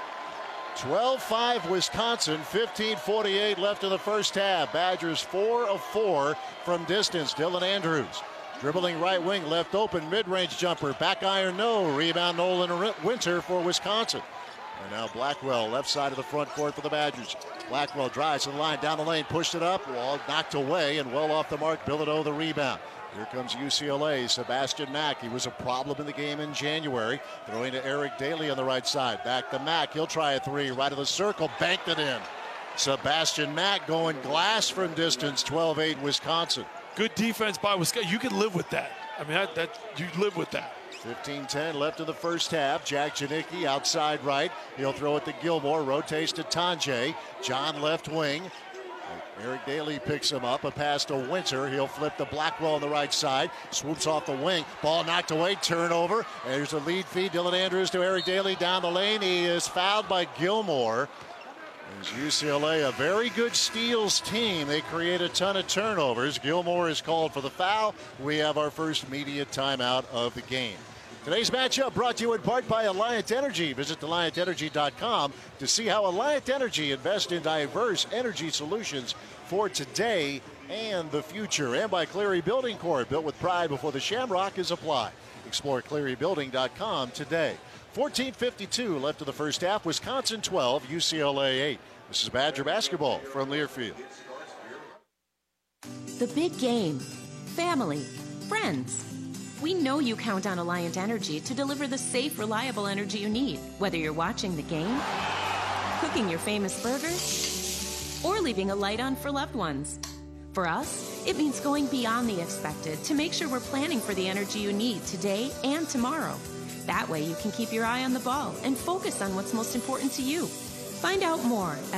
12-5 Wisconsin, 15:48 left in the first half. Badgers 4 of 4 from distance. Dylan Andrews dribbling right wing, left open, mid-range jumper, back iron, no. Rebound Nolan Winter for Wisconsin. And now Blackwell, left side of the front court for the Badgers. Blackwell drives to the line, down the lane, pushed it up, wall knocked away, and well off the mark. Bilodeau the rebound. Here comes UCLA, Sebastian Mack. He was a problem in the game in January. Throwing to Eric Daly on the right side. Back to Mack. He'll try a three. Right of the circle. Banked it in. Sebastian Mack going glass from distance. 12-8 Wisconsin. Good defense by Wisconsin. You can live with that. I mean, that you live with that. 15-10 left in the first half. Jack Janicki outside right. He'll throw it to Gilmore. Rotates to Tonje. John left wing. Eric Daly picks him up. A pass to Winter. He'll flip to Blackwell on the right side. Swoops off the wing. Ball knocked away. Turnover. There's a lead feed. Dylan Andrews to Eric Daly down the lane. He is fouled by Gilmore. As UCLA, a very good steals team. They create a ton of turnovers. Gilmore is called for the foul. We have our first media timeout of the game. Today's matchup brought to you in part by Alliant Energy. Visit AlliantEnergy.com to see how Alliant Energy invests in diverse energy solutions for today and the future. And by Cleary Building Corp, built with pride before the Shamrock is applied. Explore ClearyBuilding.com today. 14:52 left in the first half. Wisconsin 12, UCLA 8. This is Badger basketball from Learfield. The big game. Family. Friends. We know you count on Alliant Energy to deliver the safe, reliable energy you need, whether you're watching the game, cooking your famous burgers, or leaving a light on for loved ones. For us, it means going beyond the expected to make sure we're planning for the energy you need today and tomorrow. That way you can keep your eye on the ball and focus on what's most important to you. Find out more at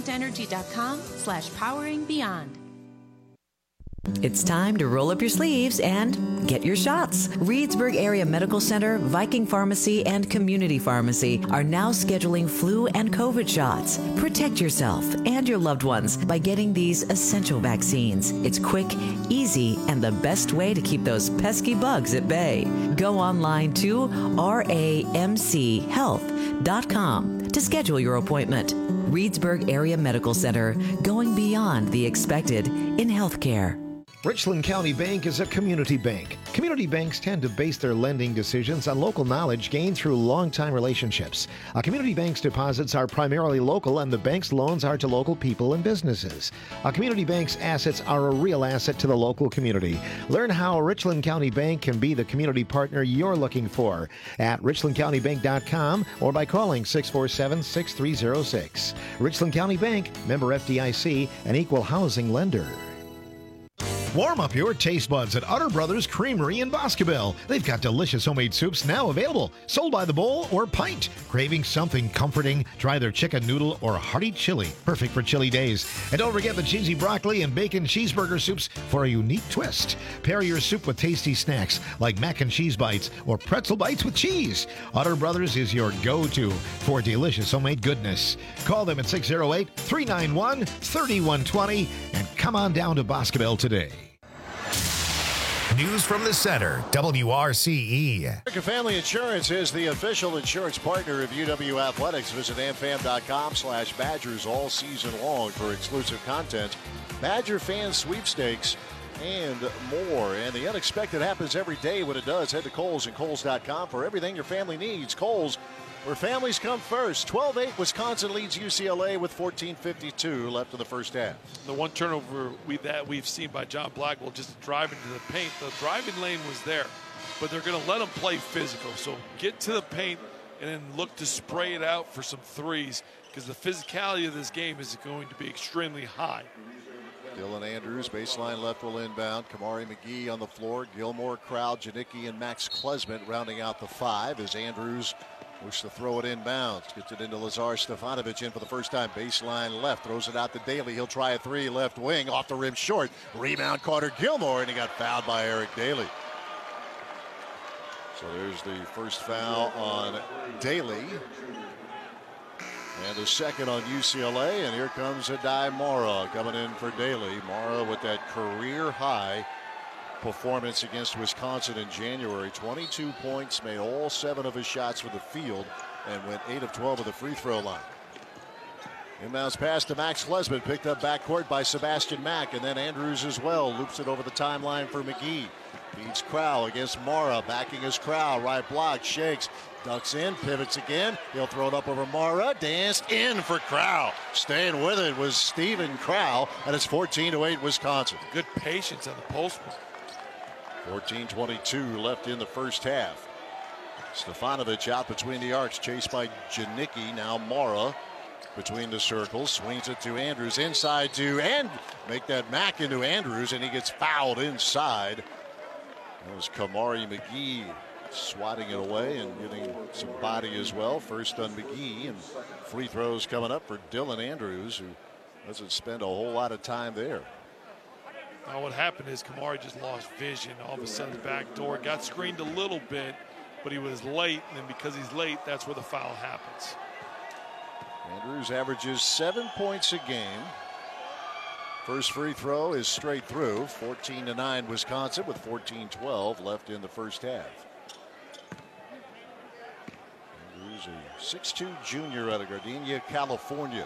AlliantEnergy.com/poweringbeyond. It's time to roll up your sleeves and get your shots. Reedsburg Area Medical Center, Viking Pharmacy, and Community Pharmacy are now scheduling flu and COVID shots. Protect yourself and your loved ones by getting these essential vaccines. It's quick, easy, and the best way to keep those pesky bugs at bay. Go online to ramchealth.com to schedule your appointment. Reedsburg Area Medical Center, going beyond the expected in healthcare. Richland County Bank is a community bank. Community banks tend to base their lending decisions on local knowledge gained through long-time relationships. A community bank's deposits are primarily local, and the bank's loans are to local people and businesses. A community bank's assets are a real asset to the local community. Learn how Richland County Bank can be the community partner you're looking for at richlandcountybank.com or by calling 647-6306. Richland County Bank, member FDIC, an equal housing lender. Warm up your taste buds at Utter Brothers Creamery in Boscobel. They've got delicious homemade soups now available, sold by the bowl or pint. Craving something comforting? Try their chicken noodle or hearty chili, perfect for chilly days. And don't forget the cheesy broccoli and bacon cheeseburger soups for a unique twist. Pair your soup with tasty snacks like mac and cheese bites or pretzel bites with cheese. Utter Brothers is your go-to for delicious homemade goodness. Call them at 608-391-3120 and come on down to Boscobel today. News from the center, WRCE. American Family Insurance is the official insurance partner of UW Athletics. Visit amfam.com/Badgers all season long for exclusive content, Badger fan sweepstakes, and more. And the unexpected happens every day. When it does, head to Kohl's and Kohl's.com for everything your family needs. Kohl's, where families come first. 12-8, Wisconsin leads UCLA with 14:52 left in the first half. The one turnover we've seen by John Blackwell, just driving to the paint. The driving lane was there, but they're going to let him play physical. So get to the paint and then look to spray it out for some threes, because the physicality of this game is going to be extremely high. Dylan Andrews, baseline left will inbound. Kamari McGee on the floor. Gilmore, Crowd, Janicki, and Max Klesmit rounding out the five as Andrews looks to throw it inbounds. Gets it into Lazar Stefanovic in for the first time. Baseline left. Throws it out to Daly. He'll try a three. Left wing. Off the rim short. Rebound Carter Gilmore, and he got fouled by Eric Daly. So there's the first foul on Daly. And the second on UCLA, and here comes Adai Mora coming in for Daly. Mora with that career-high performance against Wisconsin in January. 22 points, made all 7 of his shots for the field, and went 8 of 12 of the free throw line. Inbounds pass to Max Klesmit, picked up backcourt by Sebastian Mack, and then Andrews as well. Loops it over the timeline for McGee. Feeds Crowell against Mora, backing his Crowell. Right block, shakes, ducks in, pivots again. He'll throw it up over Mora. Danced in for Crowell. Staying with it was Steven Crowell, and it's 14-8 Wisconsin. Good patience on the post. 14:22 left in the first half. Stefanovic out between the arcs, chased by Janicki. Now Mora between the circles, swings it to Andrews, inside to make that Mack into Andrews, and he gets fouled inside. That was Kamari McGee swatting it away and getting some body as well. First on McGee, and free throws coming up for Dylan Andrews, who doesn't spend a whole lot of time there. Now what happened is Kamari just lost vision. All of a sudden, back door got screened a little bit, but he was late, and then because he's late, that's where the foul happens. Andrews averages 7 points a game. First free throw is straight through. 14-9 Wisconsin with 14:12 left in the first half. Andrews, a 6'2 junior out of Gardenia, California.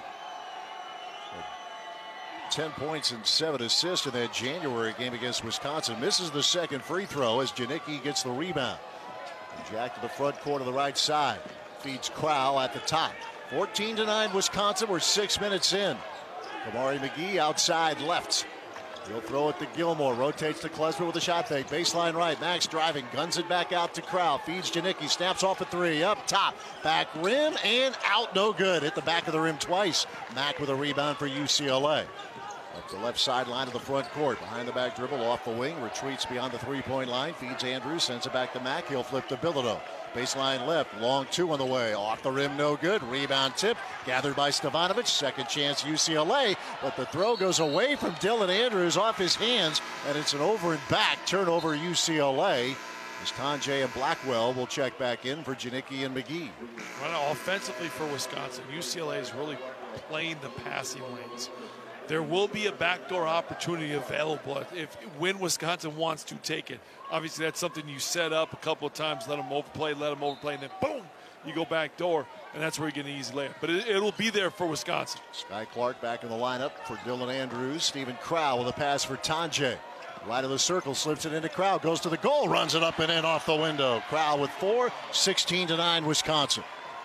10 points and 7 assists in that January game against Wisconsin. Misses the second free throw as Janicki gets the rebound. And Jack to the front court of the right side. Feeds Crowell at the top. 14-9 Wisconsin. We're 6 minutes in. Kamari McGee outside left. He'll throw it to Gilmore. Rotates to Klesmit with a shot fake. Baseline right. Max driving. Guns it back out to Crowell. Feeds Janicki. Snaps off a 3. Up top. Back rim and out. No good. Hit the back of the rim twice. Mack with a rebound for UCLA. Up the left sideline of the front court. Behind the back dribble off the wing. Retreats beyond the three-point line. Feeds Andrews. Sends it back to Mack. He'll flip to Bilodeau. Baseline left. Long 2 on the way. Off the rim. No good. Rebound tip. Gathered by Stefanovic. Second chance UCLA. But the throw goes away from Dylan Andrews off his hands. And it's an over and back turnover UCLA. As Tonje and Blackwell will check back in for Janicki and McGee. Well, offensively for Wisconsin, UCLA is really playing the passing lanes. There will be a backdoor opportunity available when Wisconsin wants to take it. Obviously, that's something you set up a couple of times, let them overplay, and then boom, you go backdoor, and that's where you get an easy layup. But it'll be there for Wisconsin. Sky Clark back in the lineup for Dylan Andrews. Steven Crowell with a pass for Tonje. Right of the circle, slips it into Crowell, goes to the goal, runs it up and in off the window. Crowell with 4, 16-9 Wisconsin.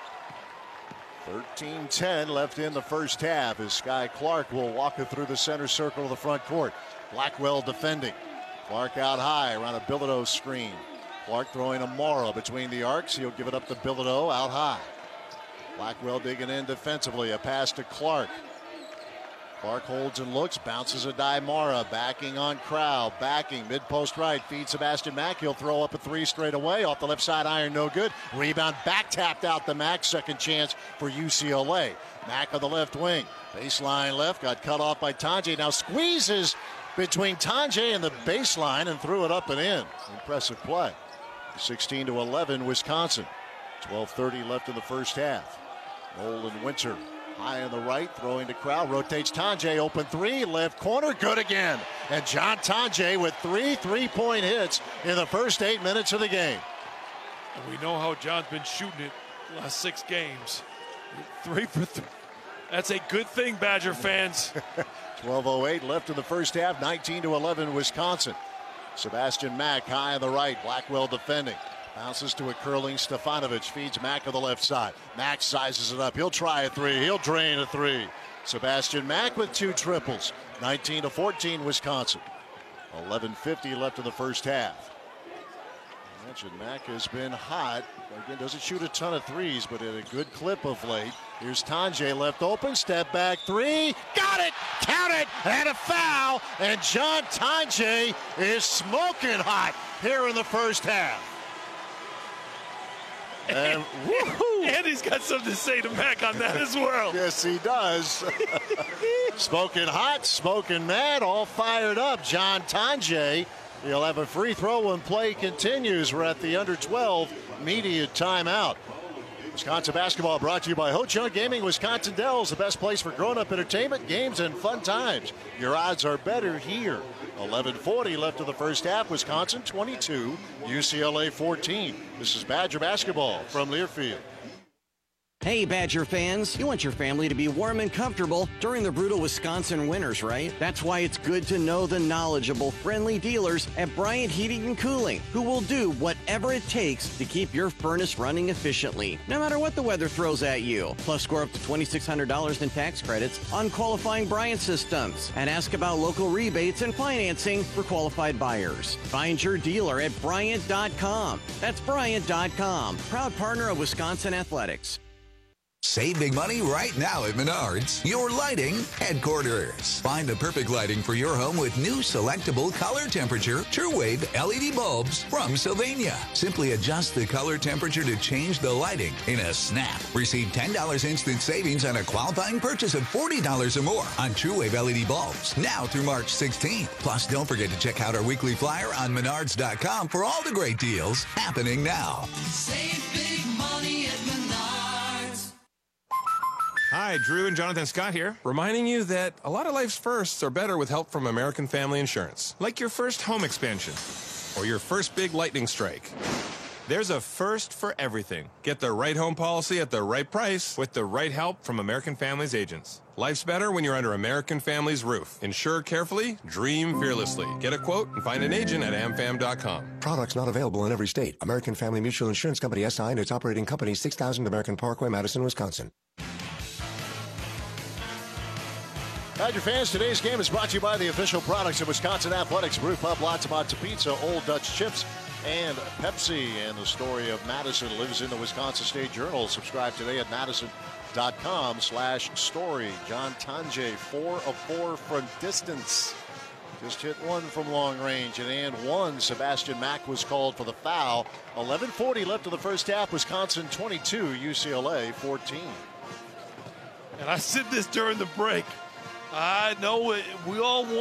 13-10 left in the first half as Sky Clark will walk it through the center circle of the front court. Blackwell defending. Clark out high around a Bilodeau screen. Clark throwing a Mora between the arcs. He'll give it up to Bilodeau out high. Blackwell digging in defensively. A pass to Clark. Clark holds and looks, bounces Adai Mora, backing on Crowell, backing, mid-post right, feeds Sebastian Mack. He'll throw up a 3 straight away, off the left side iron, no good. Rebound back tapped out to Mack, second chance for UCLA. Mack on the left wing, baseline left, got cut off by Tonje, now squeezes between Tonje and the baseline and threw it up and in. Impressive play. 16-11 Wisconsin. 12:30 left in the first half. Nolan Winter high on the right, throwing to Crowell, rotates Tonje, open 3, left corner, good again. And John Tonje with 3 3-point hits in the first 8 minutes of the game. And we know how John's been shooting it the last 6 games. 3 for 3. That's a good thing, Badger fans. 12:08 left in the first half, 19-11 Wisconsin. Sebastian Mack high on the right, Blackwell defending. Bounces to a curling Stefanovic, feeds Mack on the left side. Mack sizes it up. He'll try a 3. He'll drain a 3. Sebastian Mack with 2 triples. 19-14 Wisconsin. 11:50 left in the first half. I mentioned Mack has been hot. Again, doesn't shoot a ton of threes, but at a good clip of late. Here's Tonje left open. Step back 3. Got it! Count it! And a foul! And John Tonje is smoking hot here in the first half. And woohoo! Andy's got something to say to Mack on that as well. Yes, he does. Smoking hot, smoking mad, all fired up. John Tonje, he'll have a free throw when play continues. We're at the under 12 media timeout. Wisconsin basketball brought to you by Ho Chunk Gaming Wisconsin Dells, the best place for grown-up entertainment, games, and fun times. Your odds are better here. 11:40 left of the first half. Wisconsin 22, UCLA 14. This is Badger basketball from Learfield. Hey, Badger fans, you want your family to be warm and comfortable during the brutal Wisconsin winters, right? That's why it's good to know the knowledgeable, friendly dealers at Bryant Heating and Cooling, who will do whatever it takes to keep your furnace running efficiently, no matter what the weather throws at you. Plus, score up to $2,600 in tax credits on qualifying Bryant systems. And ask about local rebates and financing for qualified buyers. Find your dealer at Bryant.com. That's Bryant.com, proud partner of Wisconsin Athletics. Save big money right now at Menards, your lighting headquarters. Find the perfect lighting for your home with new selectable color temperature TrueWave LED bulbs from Sylvania. Simply adjust the color temperature to change the lighting in a snap. Receive $10 instant savings on a qualifying purchase of $40 or more on TrueWave LED bulbs now through March 16th. Plus, don't forget to check out our weekly flyer on Menards.com for all the great deals happening now. Save big money at Menards. Hi, Drew and Jonathan Scott here, reminding you that a lot of life's firsts are better with help from American Family Insurance. Like your first home expansion or your first big lightning strike. There's a first for everything. Get the right home policy at the right price with the right help from American Family's agents. Life's better when you're under American Family's roof. Insure carefully, dream fearlessly. Get a quote and find an agent at amfam.com. Products not available in every state. American Family Mutual Insurance Company SI and its operating company 6000 American Parkway, Madison, Wisconsin. Badger fans, today's game is brought to you by the official products of Wisconsin Athletics, Brew Pub, Lots of Matzo Pizza, Old Dutch Chips, and Pepsi. And the story of Madison lives in the Wisconsin State Journal. Subscribe today at madison.com/story. John Tange, 4 of 4 from distance. Just hit one from long range and one. Sebastian Mack was called for the foul. 11:40 left of the first half. Wisconsin 22, UCLA 14. And I said this during the break. I know we all want